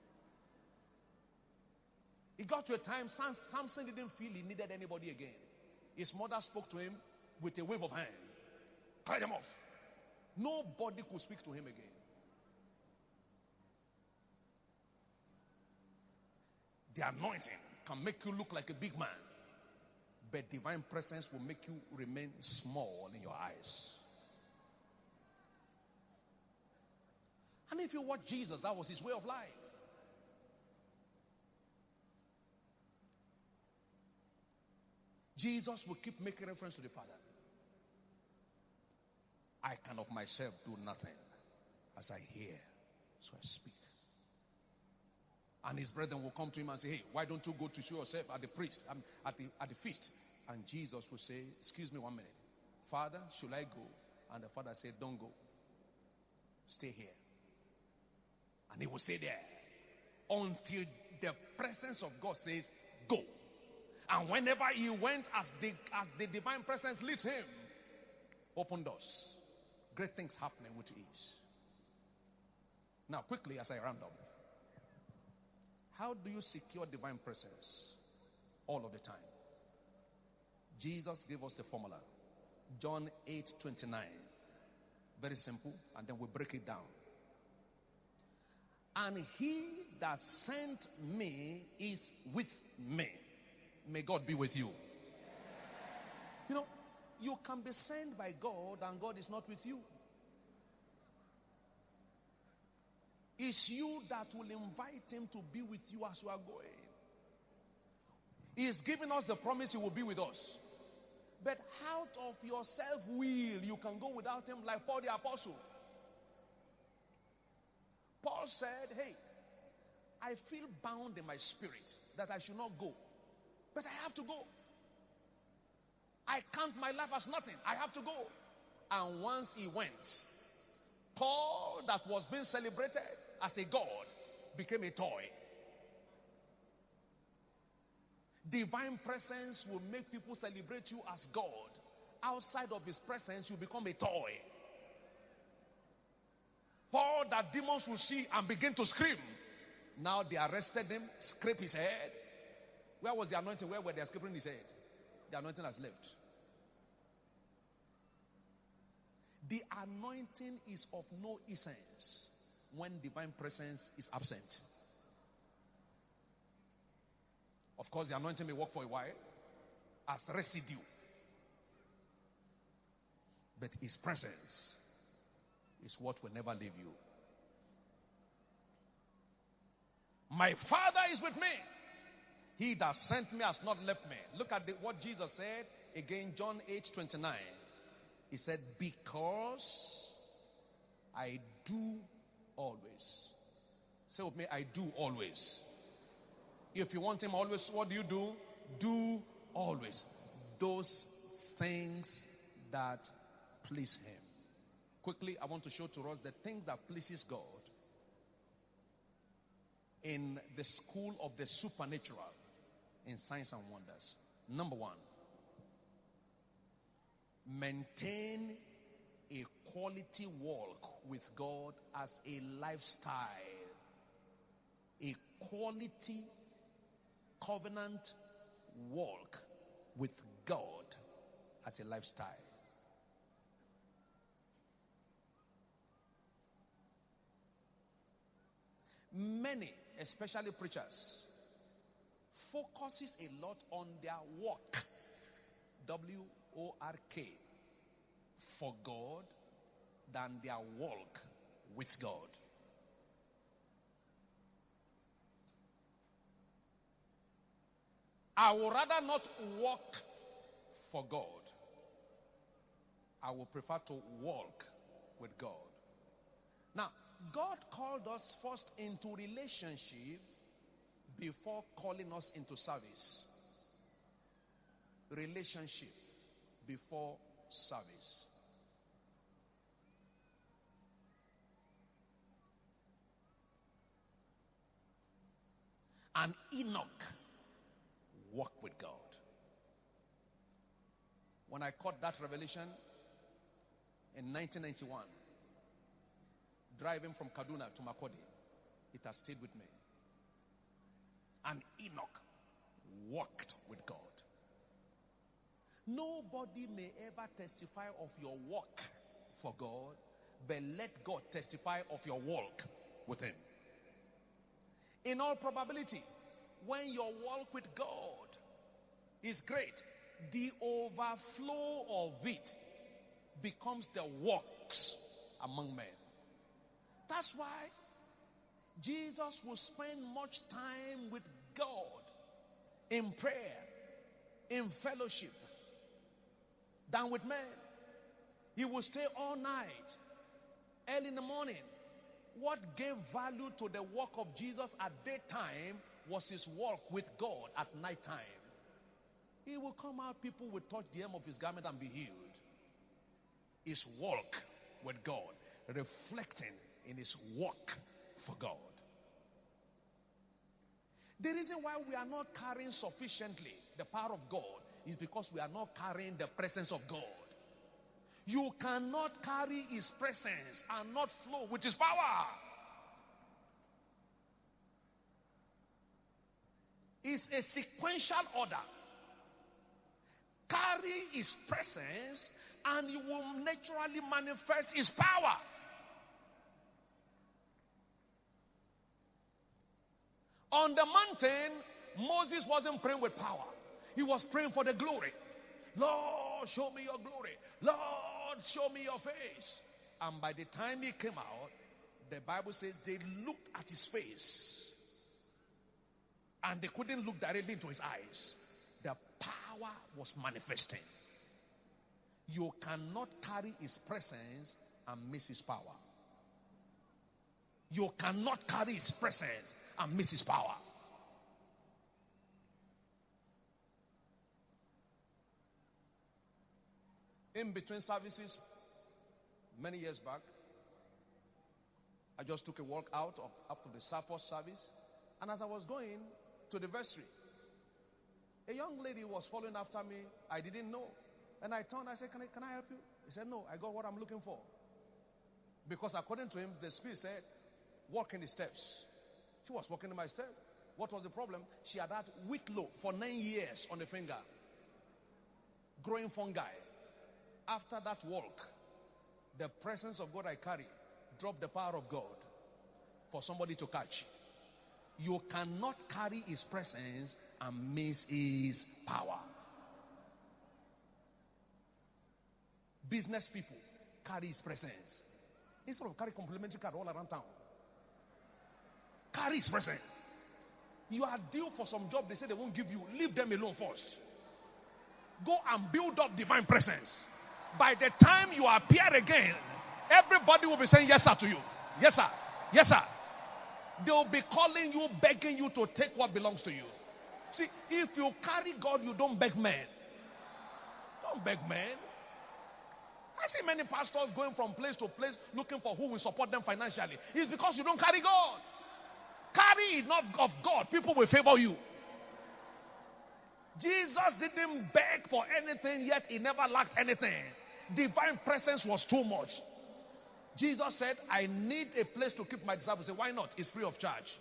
It got to a time Samson didn't feel he needed anybody again. His mother spoke to him with a wave of hand. Carry him off. Nobody could speak to him again. The anointing can make you look like a big man, but divine presence will make you remain small in your eyes. And if you watch Jesus, that was his way of life. Jesus will keep making reference to the Father. I can of myself do nothing. As I hear, so I speak. And his brethren will come to him and say, hey, why don't you go to show yourself at the priest, um, at the at the feast? And Jesus will say, excuse me one minute. Father, should I go? And the father said, don't go. Stay here. And he will stay there until the presence of God says, go. And whenever he went, as the, as the divine presence leads him, open doors. Great things happening with ease. Now, quickly as I round up. How do you secure divine presence all of the time? Jesus gave us the formula. John eight twenty-nine. Very simple. And then we break it down. And he that sent me is with me. May God be with you. You know, you can be sent by God and God is not with you. It's you that will invite him to be with you as you are going. He is giving us the promise he will be with us. But out of your self-will, you can go without him, like Paul the Apostle. Paul said, hey, I feel bound in my spirit that I should not go. But I have to go. I count my life as nothing. I have to go. And once he went, Paul, that was being celebrated as a god, became a toy. Divine presence will make people celebrate you as God. Outside of his presence, you become a toy. Paul, that demons will see and begin to scream. Now they arrested him, scrape his head. Where was the anointing? Where were they scraping his head? The anointing has left. The anointing is of no essence when divine presence is absent. Of course, the anointing may work for a while as residue. But his presence is what will never leave you. My Father is with me. He that sent me has not left me. Look at the, what Jesus said again, John eight twenty-nine. He said, because I do always. Say with me, I do always. If you want him always, what do you do? Do always those things that please him. Quickly, I want to show to us the things that pleases God in the school of the supernatural in Signs and Wonders. Number one, maintain a quality walk with God as a lifestyle. A quality covenant walk with God as a lifestyle. Many, especially preachers, focuses a lot on their work, W O R K, for God than their walk with God. I would rather not walk for God. I would prefer to walk with God. Now, God called us first into relationship before calling us into service. Relationship before service. And Enoch walked with God. When I caught that revelation in nineteen ninety-one, driving from Kaduna to Makodi, it has stayed with me. And Enoch walked with God. Nobody may ever testify of your walk for God, but let God testify of your walk with him. In all probability, when your walk with God is great, the overflow of it becomes the works among men. That's why Jesus will spend much time with God in prayer, in fellowship, than with men. He will stay all night, early in the morning. What gave value to the work of Jesus at daytime was his walk with God at nighttime. He will come out, people will touch the hem of his garment and be healed. His walk with God, reflecting in his work for God. The reason why we are not carrying sufficiently the power of God is because we are not carrying the presence of God. You cannot carry his presence and not flow with his power. It's a sequential order. Carry his presence and you will naturally manifest his power. On the mountain, Moses wasn't praying with power. He was praying for the glory. Lord, show me your glory. Lord, show me your face. And by the time he came out, The Bible says they looked at his face and they couldn't look directly into his eyes. The power was manifesting. You cannot carry his presence and miss his power. You cannot carry his presence and miss his power. In between services, many years back, I just took a walk out of, after the first service, and as I was going to the vestry, a young lady was following after me. I didn't know. And I turned, I said, can I, can I help you? He said, no, I got what I'm looking for. Because according to him, the Spirit said, walk in the steps. She was walking in my step. What was the problem? She had had whitlow for nine years on the finger. Growing fungi. After that walk, the presence of God I carry dropped the power of God for somebody to catch. You cannot carry his presence and miss his power. Business people carry his presence. Instead of carry complimentary card all around town. Carry his presence. You are due for some job they say they won't give you. Leave them alone first. Go and build up divine presence. By the time you appear again, everybody will be saying yes sir to you. Yes sir. Yes sir. They will be calling you, begging you to take what belongs to you. See, if you carry God, you don't beg men. Don't beg men. I see many pastors going from place to place looking for who will support them financially. It's because you don't carry God. Carry enough of God, people will favor you. Jesus didn't beg for anything, yet he never lacked anything. Divine presence was too much. Jesus said, I need a place to keep my disciples. Say, why not? It's free of charge.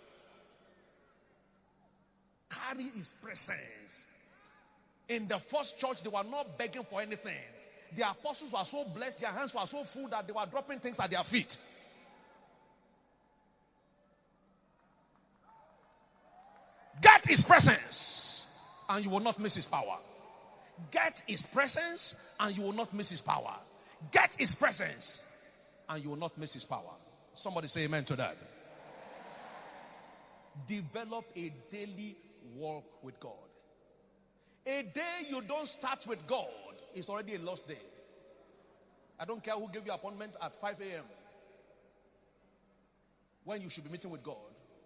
Carry his presence. In the first church, they were not begging for anything. The apostles were so blessed, their hands were so full that they were dropping things at their feet. Get his presence, and you will not miss his power. Get his presence, and you will not miss his power. Get his presence, and you will not miss his power. Somebody say amen to that. Develop a daily walk with God. A day you don't start with God is already a lost day. I don't care who gave you appointment at five a.m. when you should be meeting with God.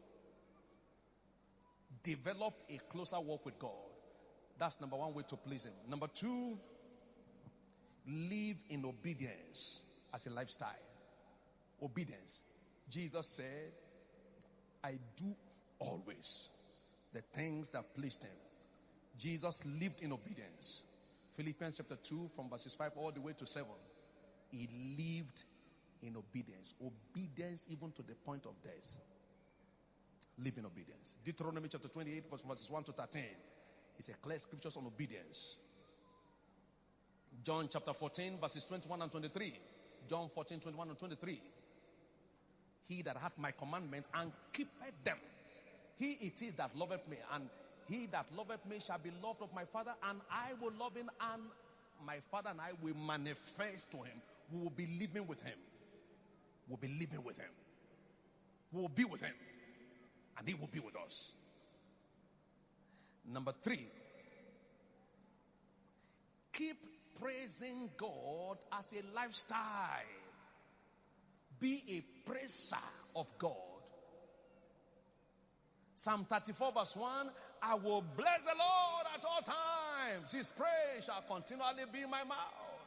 Develop a closer walk with God. That's number one way to please him. Number two, live in obedience as a lifestyle. Obedience. Jesus said, I do always the things that pleased him. Jesus lived in obedience. Philippians chapter two from verses five all the way to seven. He lived in obedience. Obedience even to the point of death. Live in obedience. Deuteronomy chapter twenty-eight verses one to thirteen. It's a clear scriptures on obedience. John chapter fourteen verses twenty-one and twenty-three. John fourteen, twenty-one and twenty-three. He that hath my commandments and keepeth them, he it is that loveth me, and he that loveth me shall be loved of my Father, and I will love him, and my Father and I will manifest to him. We will be living with him. We'll be living with him. We will be with him, and he will be with us. Number three, keep praising God as a lifestyle. Be a praiser of God. Psalm thirty-four verse one, I will bless the Lord at all times. His praise shall continually be in my mouth.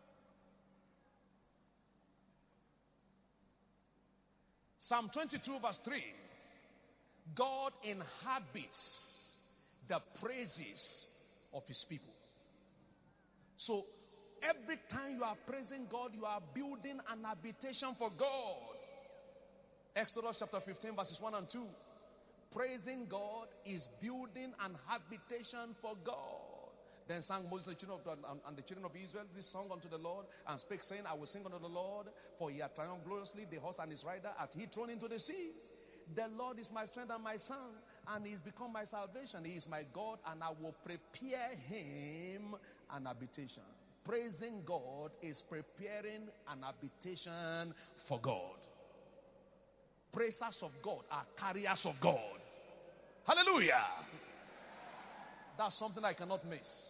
Psalm twenty-two verse three, God inhabits the praises of his people. So every time you are praising God, you are building an habitation for God. Exodus chapter fifteen verses one and two. Praising God is building an habitation for God. Then sang Moses the children of, and, and the children of Israel this song unto the Lord, and spake saying, I will sing unto the Lord, for he hath triumphed gloriously, the horse and his rider hath he thrown into the sea. The Lord is my strength and my song, and he is become my salvation. He is my God, and I will prepare him an habitation. Praising God is preparing an habitation for God. praisers of God are carriers of God. Hallelujah. That's something I cannot miss.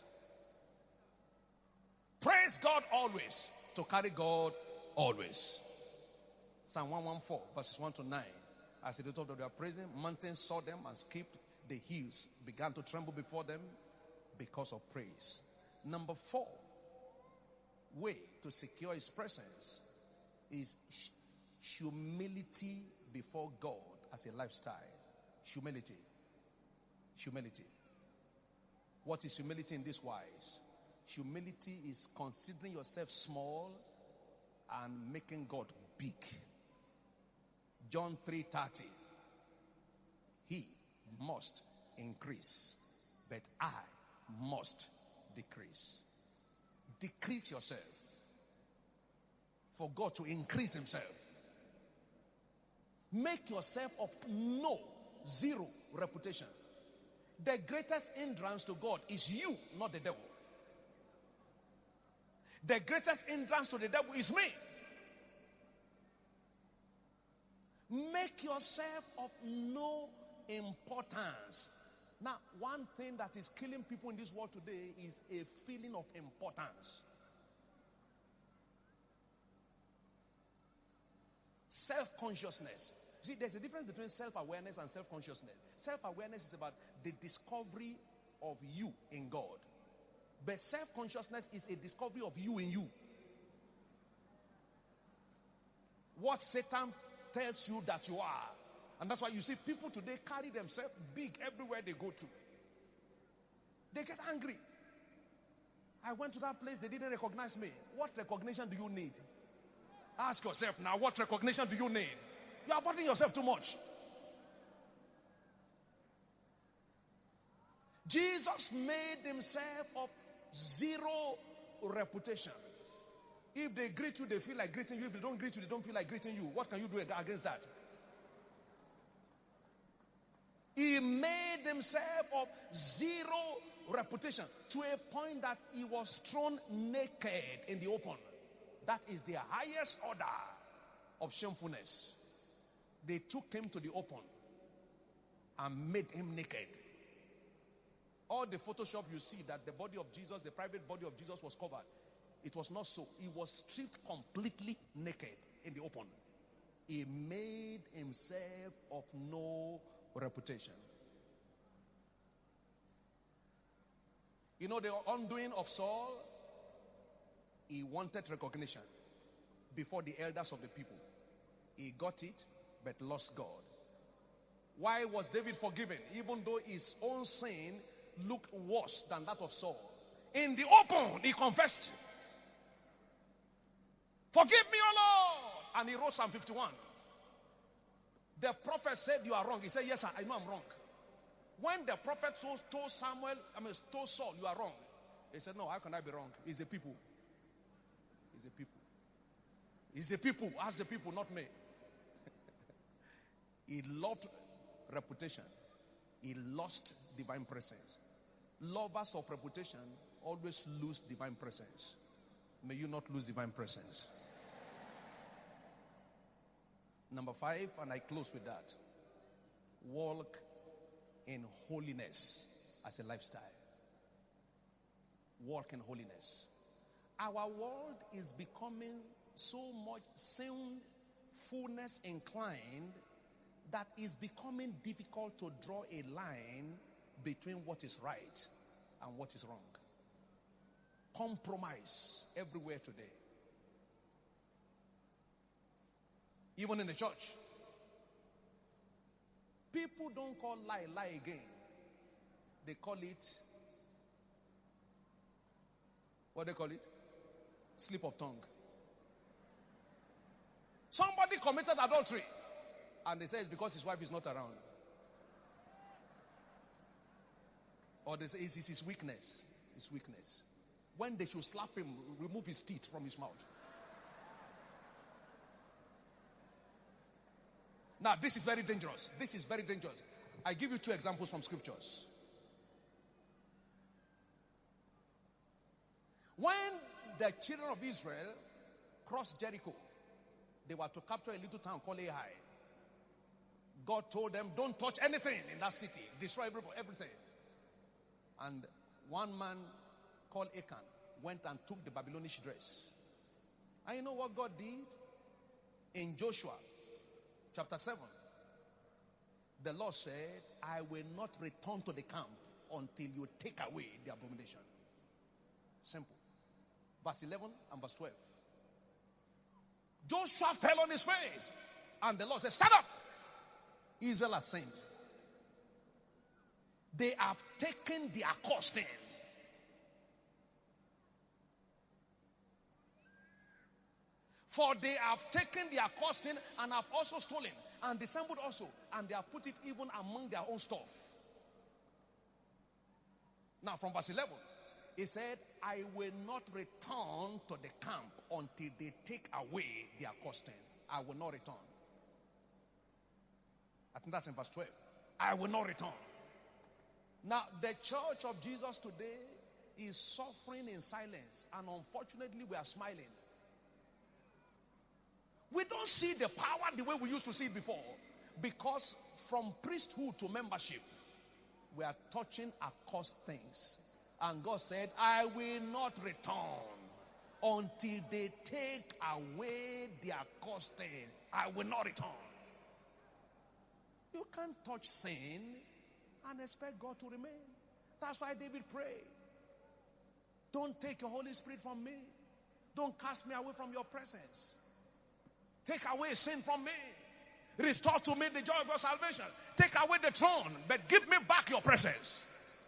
Praise God always, to carry God always. Psalm one fourteen, verses one to nine. As the top of their praising, mountains saw them and skipped. The hills began to tremble before them because of praise. Number four way to secure his presence is humility before God as a lifestyle. Humility. Humility. What is humility in this wise? Humility is considering yourself small and making God big. John three thirty. He must increase, but I must decrease. Decrease yourself for God to increase himself. Make yourself of no, zero reputation. The greatest hindrance to God is you, not the devil. The greatest hindrance to the devil is me. Make yourself of no importance. Now, one thing that is killing people in this world today is a feeling of importance. Self-consciousness. See, there's a difference between self-awareness and self-consciousness. Self-awareness is about the discovery of you in God. But self-consciousness is a discovery of you in you. What Satan tells you that you are. And that's why you see people today carry themselves big everywhere they go to. They get angry. I went to that place, they didn't recognize me. What recognition do you need? Ask yourself now, what recognition do you need? You are bothering yourself too much. Jesus made himself of zero reputation. If they greet you, they feel like greeting you. If they don't greet you, they don't feel like greeting you. What can you do against that? He made himself of zero reputation to a point that he was thrown naked in the open. That is the highest order of shamefulness. They took him to the open and made him naked. All the Photoshop you see that the body of Jesus, the private body of Jesus was covered. It was not so. He was stripped completely naked in the open. He made himself of no reputation. You know the undoing of Saul? He wanted recognition before the elders of the people. He got it, but lost God. Why was David forgiven? Even though his own sin looked worse than that of Saul. In the open, he confessed. Forgive me, O Lord. And he wrote Psalm fifty-one. The prophet said, you are wrong. He said, yes, sir, I know I'm wrong. When the prophet told Samuel, I mean, told Saul, you are wrong. He said, no, how can I be wrong? It's the people. It's the people. It's the people. Ask the people, not me. He loved reputation. He lost divine presence. Lovers of reputation always lose divine presence. May you not lose divine presence. Number five, and I close with that. Walk in holiness as a lifestyle. Walk in holiness. Our world is becoming so much sinfulness inclined that it's becoming difficult to draw a line between what is right and what is wrong. Compromise everywhere today. Even in the church. People don't call lie, lie again. They call it, what they call it? Slip of tongue. Somebody committed adultery. And they say it's because his wife is not around. Or they say it's his weakness. His weakness. When they should slap him, remove his teeth from his mouth. Now, this is very dangerous. This is very dangerous. I give you two examples from scriptures. When the children of Israel crossed Jericho, they were to capture a little town called Ai. God told them, don't touch anything in that city. Destroy everything. And one man called Achan went and took the Babylonian dress. And you know what God did? In Joshua chapter seven, the Lord said, I will not return to the camp until you take away the abomination. Simple. Verse eleven and verse twelve. Joshua fell on his face. And the Lord said, stand up. Israel has sinned. They have taken the accursed. For they have taken the accursed and have also stolen and dissembled also. And they have put it even among their own stuff. Now from verse eleven. He said, I will not return to the camp until they take away their costing. I will not return. I think that's in verse twelve. I will not return. Now, the church of Jesus today is suffering in silence. And unfortunately, we are smiling. We don't see the power the way we used to see it before. Because from priesthood to membership, we are touching accursed things. And God said, I will not return until they take away their costing. I will not return. You can't touch sin and expect God to remain. That's why David prayed. Don't take your Holy Spirit from me. Don't cast me away from your presence. Take away sin from me. Restore to me the joy of your salvation. Take away the throne, but give me back your presence.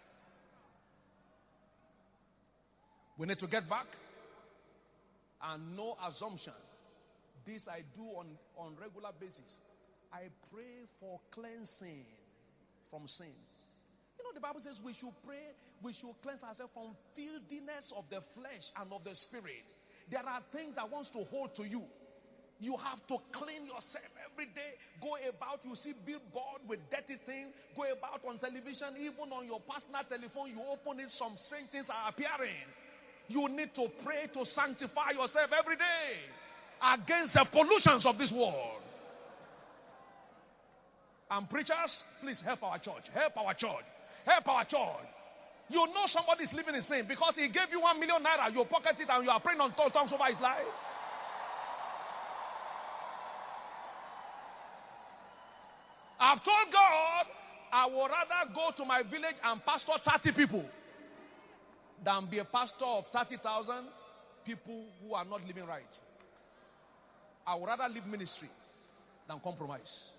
We need to get back. And no assumption. This I do on, on regular basis. I pray for cleansing from sin. You know, the Bible says we should pray, we should cleanse ourselves from filthiness of the flesh and of the spirit. There are things that wants to hold to you. You have to clean yourself every day. Go about, you see billboard with dirty things. Go about on television, even on your personal telephone, you open it, some strange things are appearing. You need to pray to sanctify yourself every day against the pollutions of this world. And preachers, please help our church. Help our church. Help our church. You know somebody is living in sin because he gave you one million naira. You pocket it and you are praying on tongues over his life. I've told God I would rather go to my village and pastor thirty people than be a pastor of thirty thousand people who are not living right. I would rather leave ministry than compromise.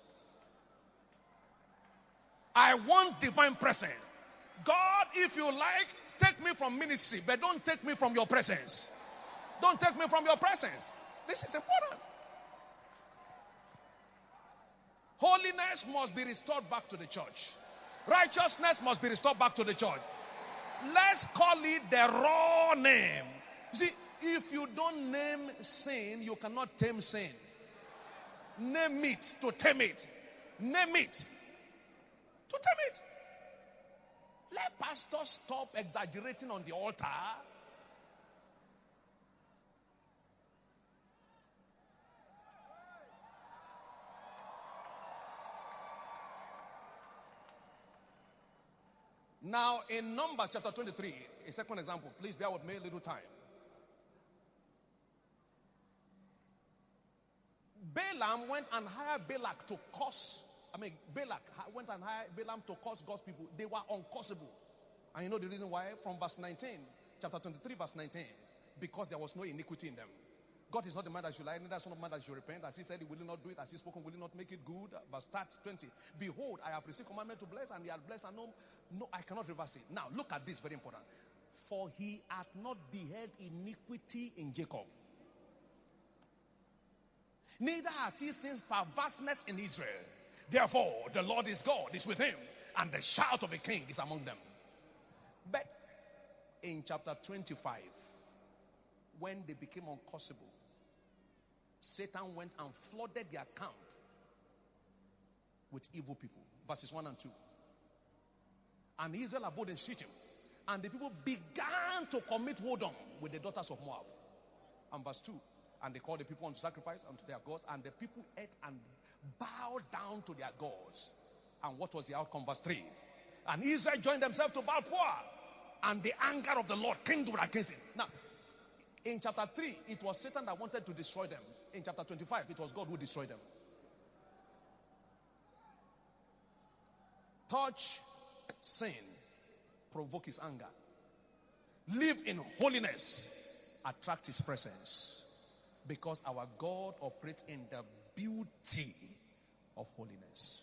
I want divine presence. God, if you like, take me from ministry, but don't take me from your presence. Don't take me from your presence. This is important. Holiness must be restored back to the church. Righteousness must be restored back to the church. Let's call it the raw name. You see, if you don't name sin, you cannot tame sin. Name it to tame it. Name it to tame it. Let pastors stop exaggerating on the altar. Now, in Numbers chapter twenty-three, a second example, please bear with me a little time. Balaam went and hired Balak to curse. I mean, Balak went and hired Balaam to curse God's people. They were uncursable. And you know the reason why? From verse nineteen, chapter twenty-three, verse nineteen. Because there was no iniquity in them. God is not the man that should lie, neither son of man that should repent. As he said, he will not do it. As he spoken, will he not make it good? Verse twenty. Behold, I have received commandment to bless, and he has blessed, and no, no, I cannot reverse it. Now, look at this, very important. For he hath not beheld iniquity in Jacob, neither hath he seen perverseness in Israel. Therefore, the Lord is God, is with him, and the shout of a king is among them. But in chapter twenty-five, when they became uncursable, Satan went and flooded their camp with evil people. Verses one and two. And Israel abode in Shittim, and the people began to commit whoredom with the daughters of Moab. And verse two. And they called the people unto sacrifice unto their gods, and the people ate and bowed down to their gods. And what was the outcome? Verse three. And Israel joined themselves to Baal Peor, and the anger of the Lord kindled against it. Now, in chapter three, it was Satan that wanted to destroy them. In chapter twenty-five, it was God who destroyed them. Touch sin, provoke his anger. Live in holiness, attract his presence. Because our God operates in the beauty of holiness.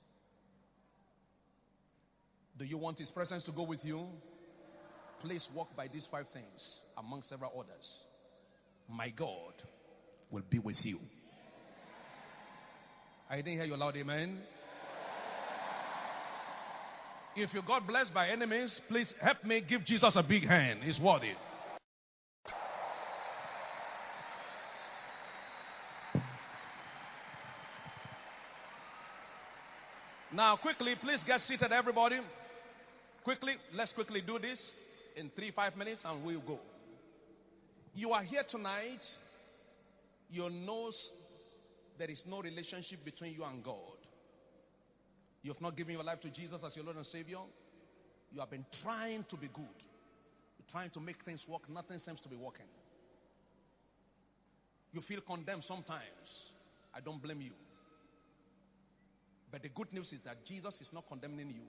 Do you want his presence to go with you? Please walk by these five things among several others. My God will be with you. I didn't hear you loud, amen. If you got blessed by enemies, please help me give Jesus a big hand. He's worthy. Now, quickly, please get seated, everybody. Quickly, let's quickly do this in three, five minutes, and we'll go. You are here tonight. You know there is no relationship between you and God. You have not given your life to Jesus as your Lord and Savior. You have been trying to be good. You're trying to make things work. Nothing seems to be working. You feel condemned sometimes. I don't blame you. But the good news is that Jesus is not condemning you.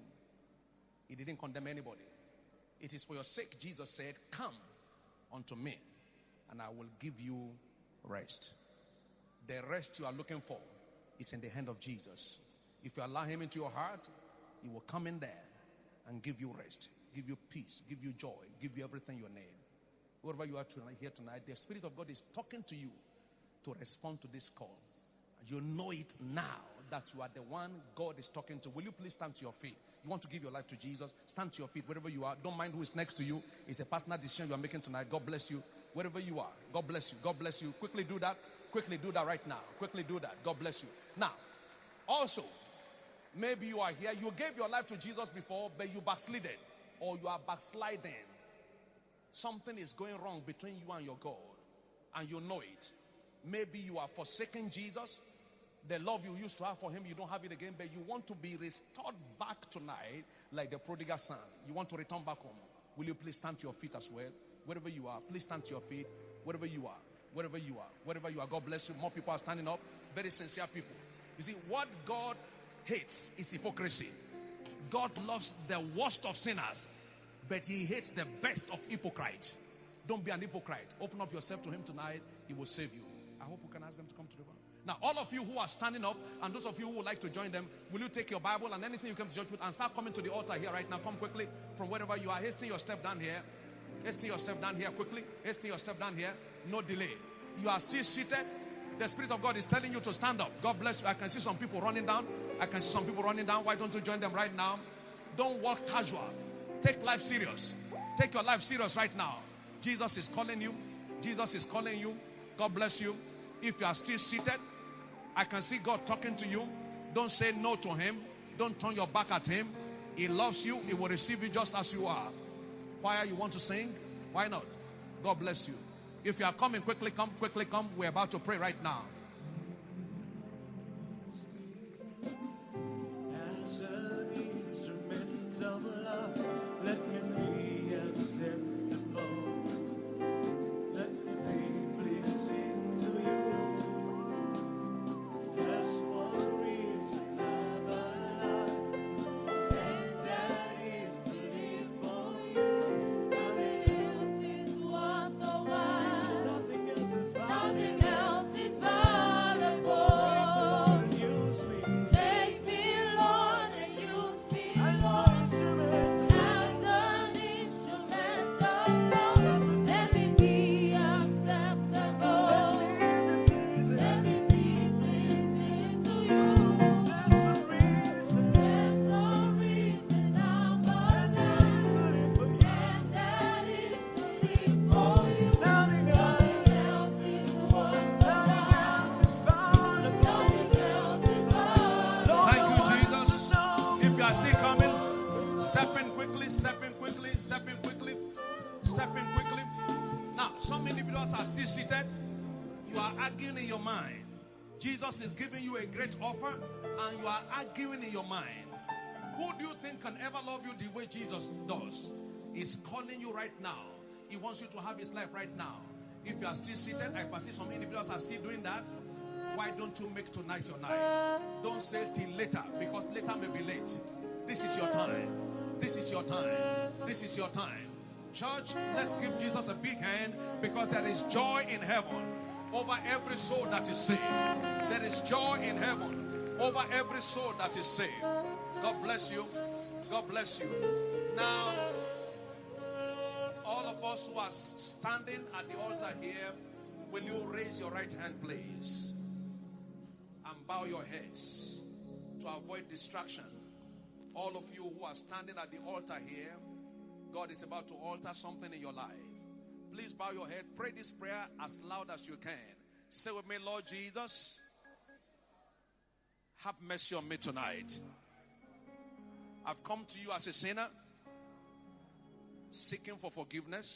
He didn't condemn anybody. It is for your sake, Jesus said, come unto me, and I will give you rest. The rest you are looking for is in the hand of Jesus. If you allow him into your heart, he will come in there and give you rest, give you peace, give you joy, give you everything you need. Wherever you are tonight, here tonight, the Spirit of God is talking to you to respond to this call. You know it now that you are the one God is talking to. Will you please stand to your feet? You want to give your life to Jesus? Stand to your feet wherever you are. Don't mind who is next to you. It's a personal decision you are making tonight. God bless you. Wherever you are. God bless you. God bless you. Quickly do that. Quickly do that right now. Quickly do that. God bless you. Now, also, maybe you are here. You gave your life to Jesus before, but you backslided. Or you are backsliding. Something is going wrong between you and your God. And you know it. Maybe you are forsaking Jesus. The love you used to have for him, you don't have it again, but you want to be restored back tonight like the prodigal son. You want to return back home. Will you please stand to your feet as well? Wherever you are, please stand to your feet. Wherever you are, wherever you are, wherever you are. God bless you. More people are standing up. Very sincere people. You see, what God hates is hypocrisy. God loves the worst of sinners, but he hates the best of hypocrites. Don't be an hypocrite. Open up yourself to him tonight. He will save you. I hope we can ask them to come to the bar. Now, all of you who are standing up, and those of you who would like to join them, will you take your Bible and anything you come to church with and start coming to the altar here right now? Come quickly from wherever you are. Hasten your step down here. Hasten your step down here quickly. Hasten your step down here. No delay. You are still seated. The Spirit of God is telling you to stand up. God bless you. I can see some people running down. I can see some people running down. Why don't you join them right now? Don't walk casual. Take life serious. Take your life serious right now. Jesus is calling you. Jesus is calling you. God bless you. If you are still seated, I can see God talking to you. Don't say no to him. Don't turn your back at him. He loves you. He will receive you just as you are. Choir, you want to sing? Why not? God bless you. If you are coming, quickly come, quickly come. We're about to pray right now. As an instrument of love, let me be acceptable. Let me be pleasing to you. That's what reason of a life, and that is to live for you. Nothing else is worth the while. Nothing else is valuable. Nothing else is valuable. Use me. Take me, Lord, and use me, Lord, as an instrument of love. Let me be acceptable. Let me be pleasing to you. That's the reason. There's no reason I'm alive, and that is to live for you. Nothing else is worth the while. Nothing else is valuable. Thank you, Jesus. If you are still coming, step in quickly, step in quickly, step in quickly, step in quickly. Now, some individuals are still seated. You are arguing in your mind. Jesus is giving you a great offer and you are arguing in your mind. Who do you think can ever love you the way Jesus does? He's calling you right now. He wants you to have his life right now. If you are still seated, I perceive some individuals are still doing that. Why don't you make tonight your night? Don't say till later, because later may be late. This is your time. This is your time. This is your time. Church, let's give Jesus a big hand, because there is joy in heaven over every soul that is saved. There is joy in heaven over every soul that is saved. God bless you. God bless you. Now, all of us who are standing at the altar here, will you raise your right hand, please? And bow your heads to avoid distraction. All of you who are standing at the altar here, God is about to alter something in your life. Please bow your head. Pray this prayer as loud as you can. Say with me, Lord Jesus, have mercy on me tonight. I've come to you as a sinner, seeking for forgiveness.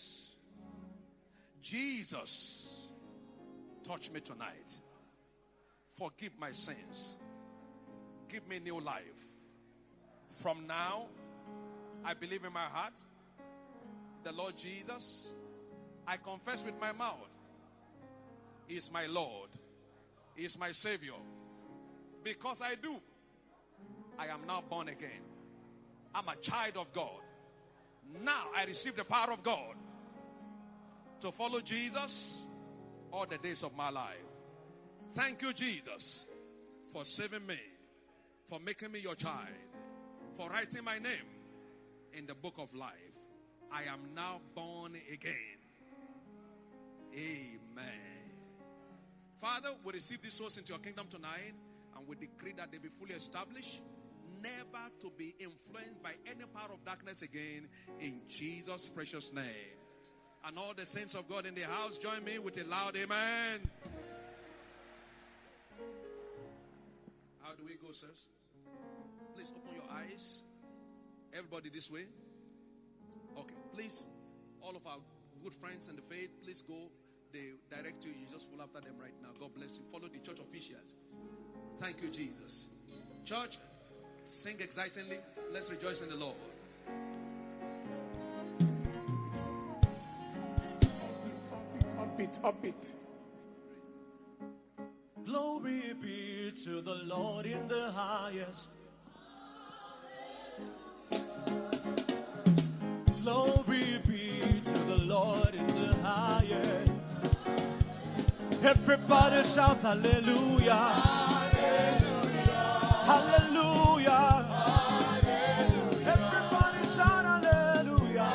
Jesus, touch me tonight. Forgive my sins. Give me new life. From now, I believe in my heart the Lord Jesus. I confess with my mouth He is my Lord. He is my Savior. Because I do, I am now born again. I'm a child of God. Now I receive the power of God to follow Jesus all the days of my life. Thank you, Jesus, for saving me, for making me your child, for writing my name in the book of life. I am now born again. Amen. Father, we receive these souls into your kingdom tonight, and we decree that they be fully established, never to be influenced by any power of darkness again, in Jesus' precious name. And all the saints of God in the house, join me with a loud amen. How do we go, sirs? Please open your eyes. Everybody this way. Okay, please, all of our good friends in the faith, please go. They direct you. You just follow after them right now. God bless you. Follow the church officials. Thank you, Jesus. Church, sing excitingly. Let's rejoice in the Lord. Up it, up it. Glory be to the Lord in the highest. Glory be to the Lord in the highest. Everybody shout hallelujah. Hallelujah. Hallelujah. Hallelujah. Everybody shout hallelujah.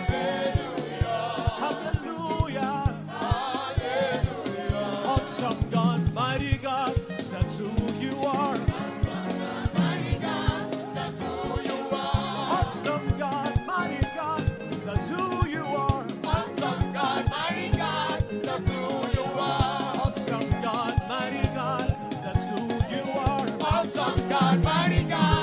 Hallelujah. Hallelujah. Hallelujah. Awesome God, mighty God, that's who you are. Mighty God, that's who you are. Awesome God, mighty God, that's who you are. Awesome God, mighty God, that's who you are. Awesome God, mighty God, that's who you are. Awesome God, mighty God.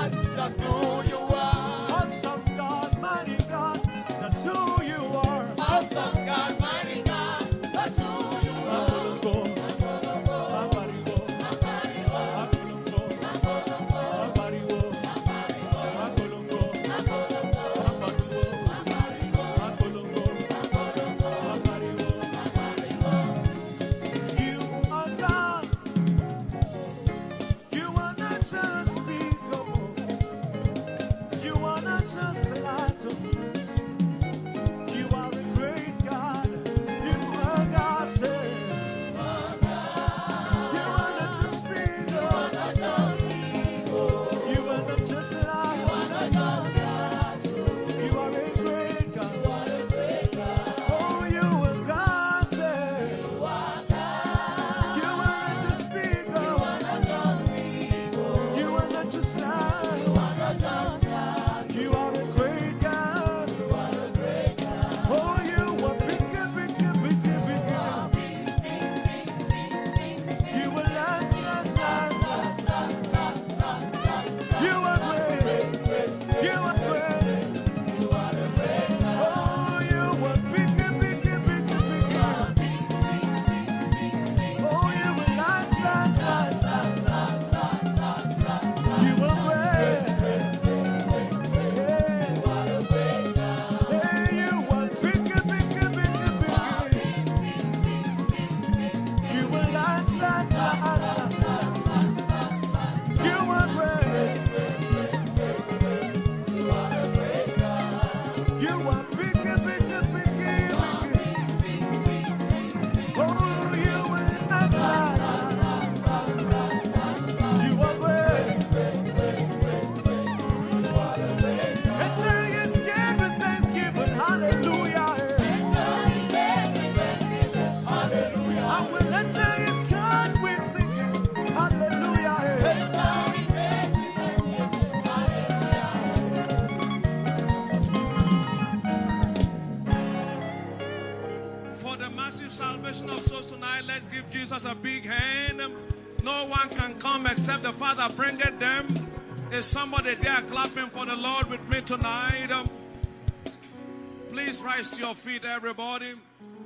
salvation of souls tonight, let's give Jesus a big hand. No one can come except the Father bringeth them. Is somebody there clapping for the Lord with me tonight? Please rise to your feet, everybody.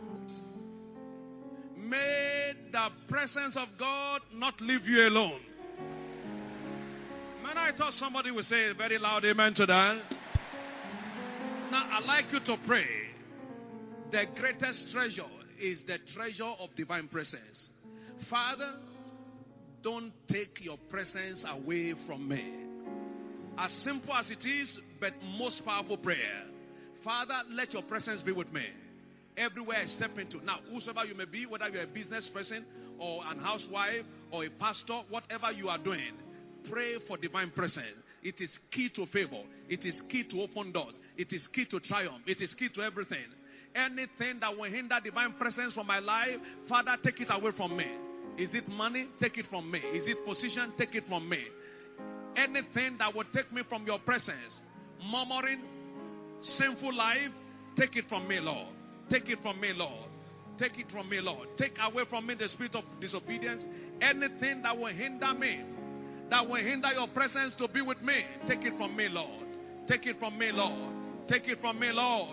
May the presence of God not leave you alone. Man, I thought somebody would say a very loud amen to that. Now, I'd like you to pray. The greatest treasure is the treasure of divine presence. Father, don't take your presence away from me. As simple as it is, but most powerful prayer. Father, let your presence be with me everywhere I step into. Now, whosoever you may be, whether you're a business person or an housewife or a pastor, whatever you are doing, pray for divine presence. It is key to favor. It is key to open doors. It is key to triumph. It is key to everything. Anything that will hinder divine presence from my life, Father, take it away from me. Is it money? Take it from me. Is it position? Take it from me. Anything that will take me from your presence, murmuring, sinful life, take it from me, Lord. Take it from me, Lord. Take it from me, Lord. Take away from me the spirit of disobedience. Anything that will hinder me, that will hinder your presence to be with me, take it from me, Lord. Take it from me, Lord. Take it from me, Lord.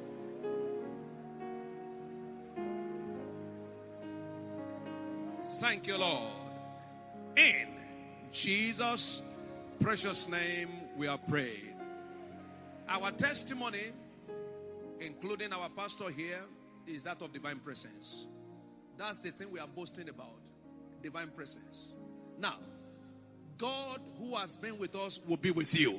Thank you, Lord. In Jesus' precious name we are praying. Our testimony, including our pastor here, is that of divine presence. That's the thing we are boasting about. Divine presence. Now, God who has been with us will be with you.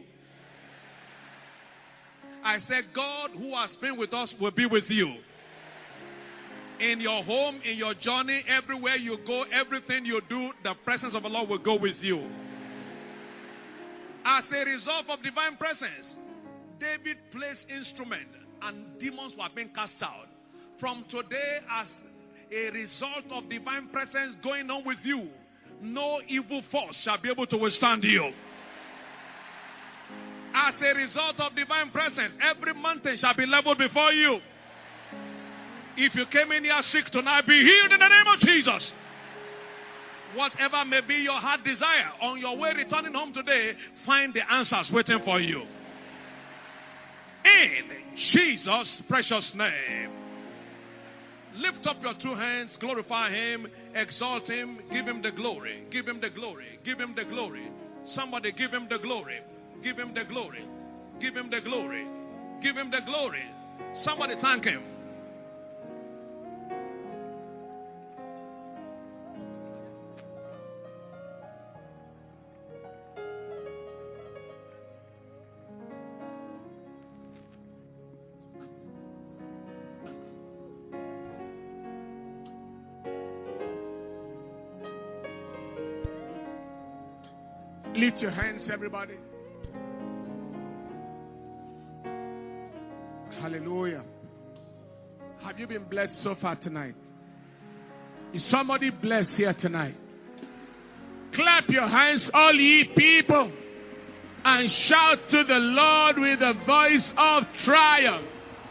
I said, God who has been with us will be with you. In your home, in your journey, everywhere you go, everything you do, the presence of the Lord will go with you. As a result of divine presence, David plays instrument and demons were being cast out. From today, as a result of divine presence going on with you, no evil force shall be able to withstand you. As a result of divine presence, every mountain shall be leveled before you. If you came in here sick tonight, be healed in the name of Jesus. Whatever may be your heart desire, on your way returning home today, find the answers waiting for you. In Jesus' precious name. Lift up your two hands, glorify Him, exalt Him, give Him the glory, give Him the glory, give Him the glory. Somebody give Him the glory, give Him the glory, give Him the glory, give Him the glory. Somebody thank Him. Lift your hands, everybody. Hallelujah. Have you been blessed so far tonight? Is somebody blessed here tonight? Clap your hands, all ye people, and shout to the Lord with a voice of triumph.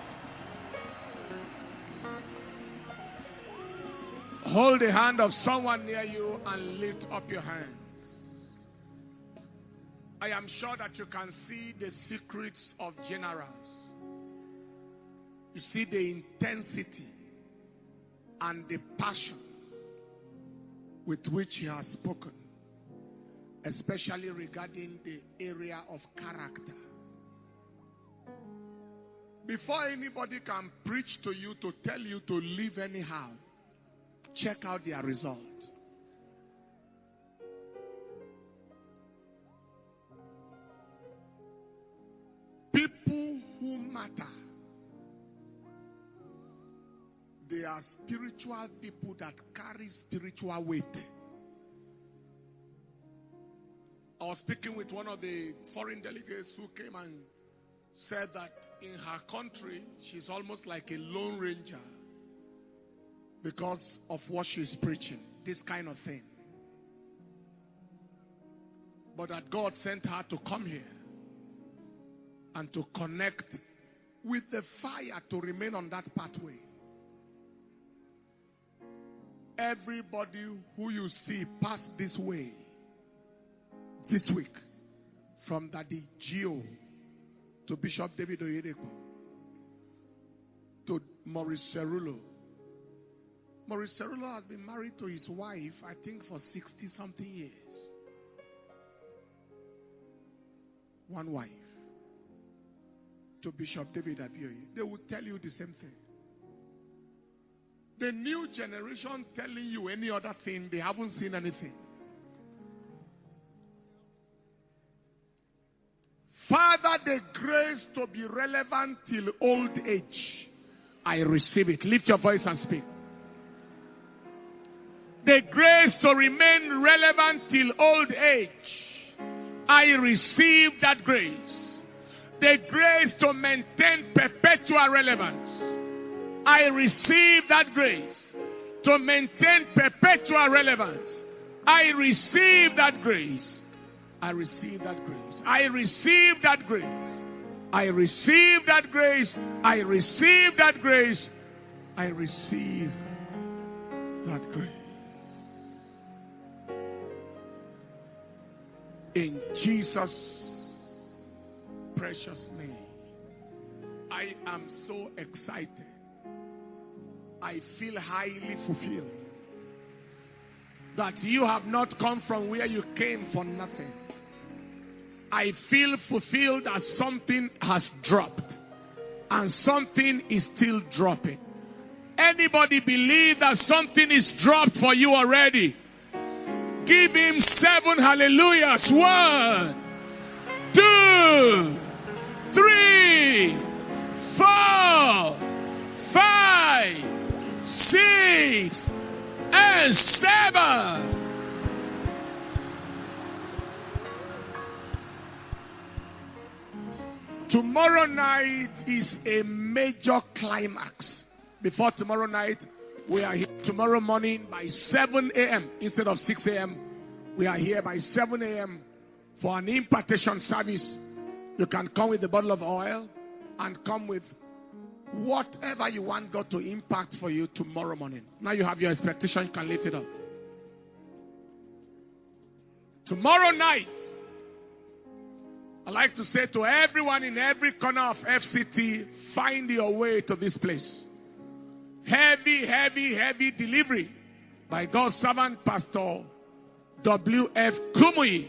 Hold the hand of someone near you and lift up your hands. I am sure that you can see the secrets of generals. You see the intensity and the passion with which he has spoken, especially regarding the area of character. Before anybody can preach to you to tell you to live anyhow, check out their result. People who matter, they are spiritual people that carry spiritual weight. I was speaking with one of the foreign delegates who came and said that in her country, she's almost like a lone ranger because of what she's preaching, this kind of thing. But that God sent her to come here and to connect with the fire to remain on that pathway. Everybody who you see pass this way this week, from Daddy Gio to Bishop David Oyedepo to Maurice Cerulo. Maurice Cerulo has been married to his wife, I think, for sixty something years. One wife. To Bishop David Abioye. They will tell you the same thing. The new generation telling you any other thing, they haven't seen anything. Father, the grace to be relevant till old age, I receive it. Lift your voice and speak. The grace to remain relevant till old age, I receive that grace. The grace to maintain perpetual relevance, I receive that grace. To maintain perpetual relevance, I receive that grace. I receive that grace. I receive that grace. I receive that grace. I receive that grace. I receive that grace. In Jesus' precious name, I am so excited. I feel highly fulfilled that you have not come from where you came for nothing. I feel fulfilled that something has dropped and something is still dropping. Anybody believe that something is dropped for you already? Give him seven hallelujahs. One, two, three, four, five, six, and seven. Tomorrow night is a major climax. Before tomorrow night, we are here tomorrow morning by seven a.m. instead of six a.m. We are here by seven a.m. for an impartation service. You can come with a bottle of oil and come with whatever you want God to impact for you tomorrow morning. Now you have your expectation, you can lift it up. Tomorrow night, I'd like to say to everyone in every corner of F C T, find your way to this place. Heavy, heavy, heavy delivery by God's servant, Pastor W F Kumuyi.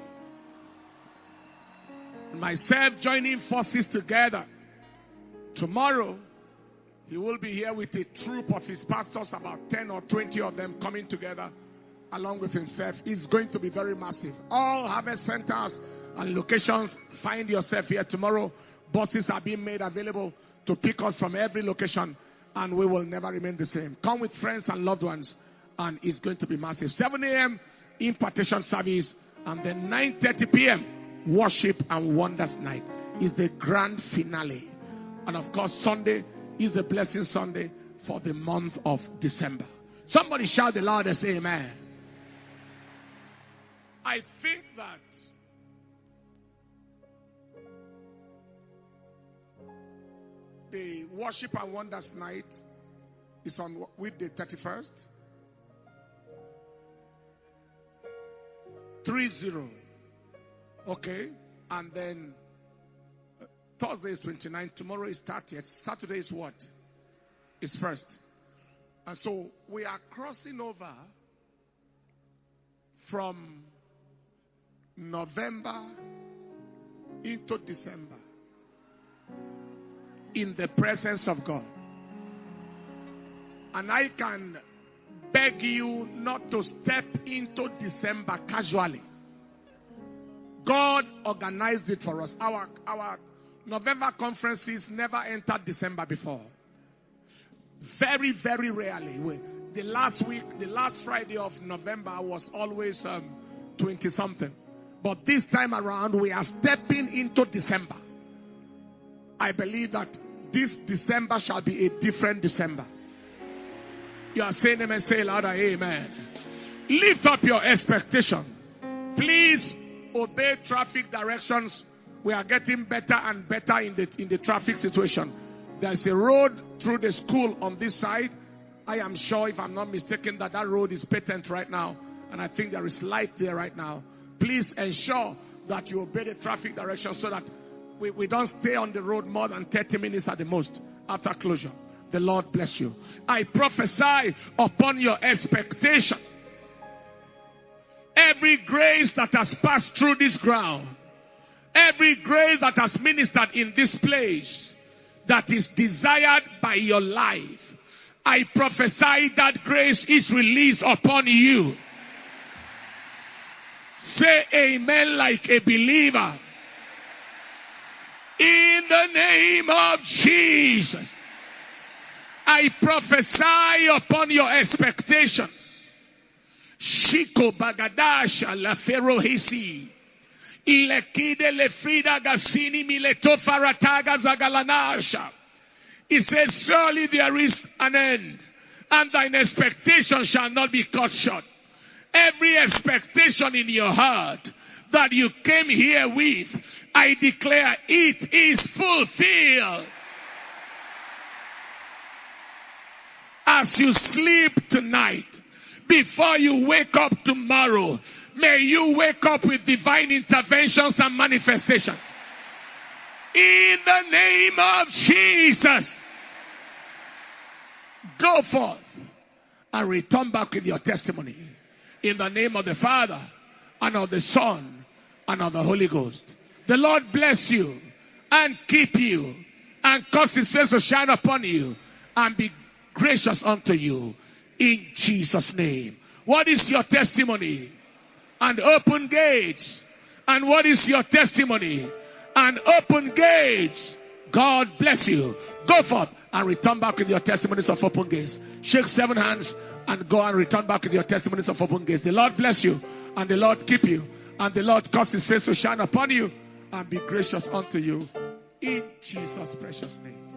And myself joining forces together. Tomorrow, he will be here with a troop of his pastors, about ten or twenty of them coming together along with himself. It's going to be very massive. All harvest centers and locations, find yourself here tomorrow. Buses are being made available to pick us from every location, and we will never remain the same. Come with friends and loved ones, and it's going to be massive. seven a.m. impartation service, and then nine thirty p.m. worship and wonders night is the grand finale. And of course, Sunday is the blessing Sunday for the month of December. Somebody shout the loudest amen. I think that the worship and wonders night is on with the thirty-first. Three zero. Okay. And then uh, Thursday is twenty-ninth. Tomorrow is thirtieth. Saturday is what? It's first. And so we are crossing over from November into December in the presence of God. And I can beg you not to step into December casually. God organized it for us. Our, our November conferences never entered December before. Very, very rarely. We, the last week, the last Friday of November was always um, twenty something. But this time around, we are stepping into December. I believe that this December shall be a different December. You are saying amen, say louder, amen. Lift up your expectation. Please obey traffic directions. We are getting better and better in the, in the traffic situation. There's a road through the school on this side, I am sure, if I'm not mistaken, that that road is patent right now. And I think there is light there right now. Please ensure that you obey the traffic direction so that we, we don't stay on the road more than thirty minutes at the most after closure. The Lord bless you. I prophesy upon your expectation. Every grace that has passed through this ground, every grace that has ministered in this place, that is desired by your life, I prophesy that grace is released upon you. Say amen like a believer. In the name of Jesus, I prophesy upon your expectations. Shiko bagadasha la ferohisi. Ilekide lefrida gasini mileto farataga zagalanasha. It says, surely there is an end, and thine expectation shall not be cut short. Every expectation in your heart that you came here with, I declare it is fulfilled. As you sleep tonight, before you wake up tomorrow, may you wake up with divine interventions and manifestations. In the name of Jesus, go forth and return back with your testimony. In the name of the Father, and of the Son, and of the Holy Ghost. The Lord bless you and keep you and cause his face to shine upon you and be gracious unto you. In Jesus' name. What is your testimony? And open gates. And what is your testimony? And open gates. God bless you. Go forth and return back with your testimonies of open gates. Shake seven hands and go and return back with your testimonies of open gates. The Lord bless you and the Lord keep you and the Lord cause his face to shine upon you and be gracious unto you. In Jesus' precious name.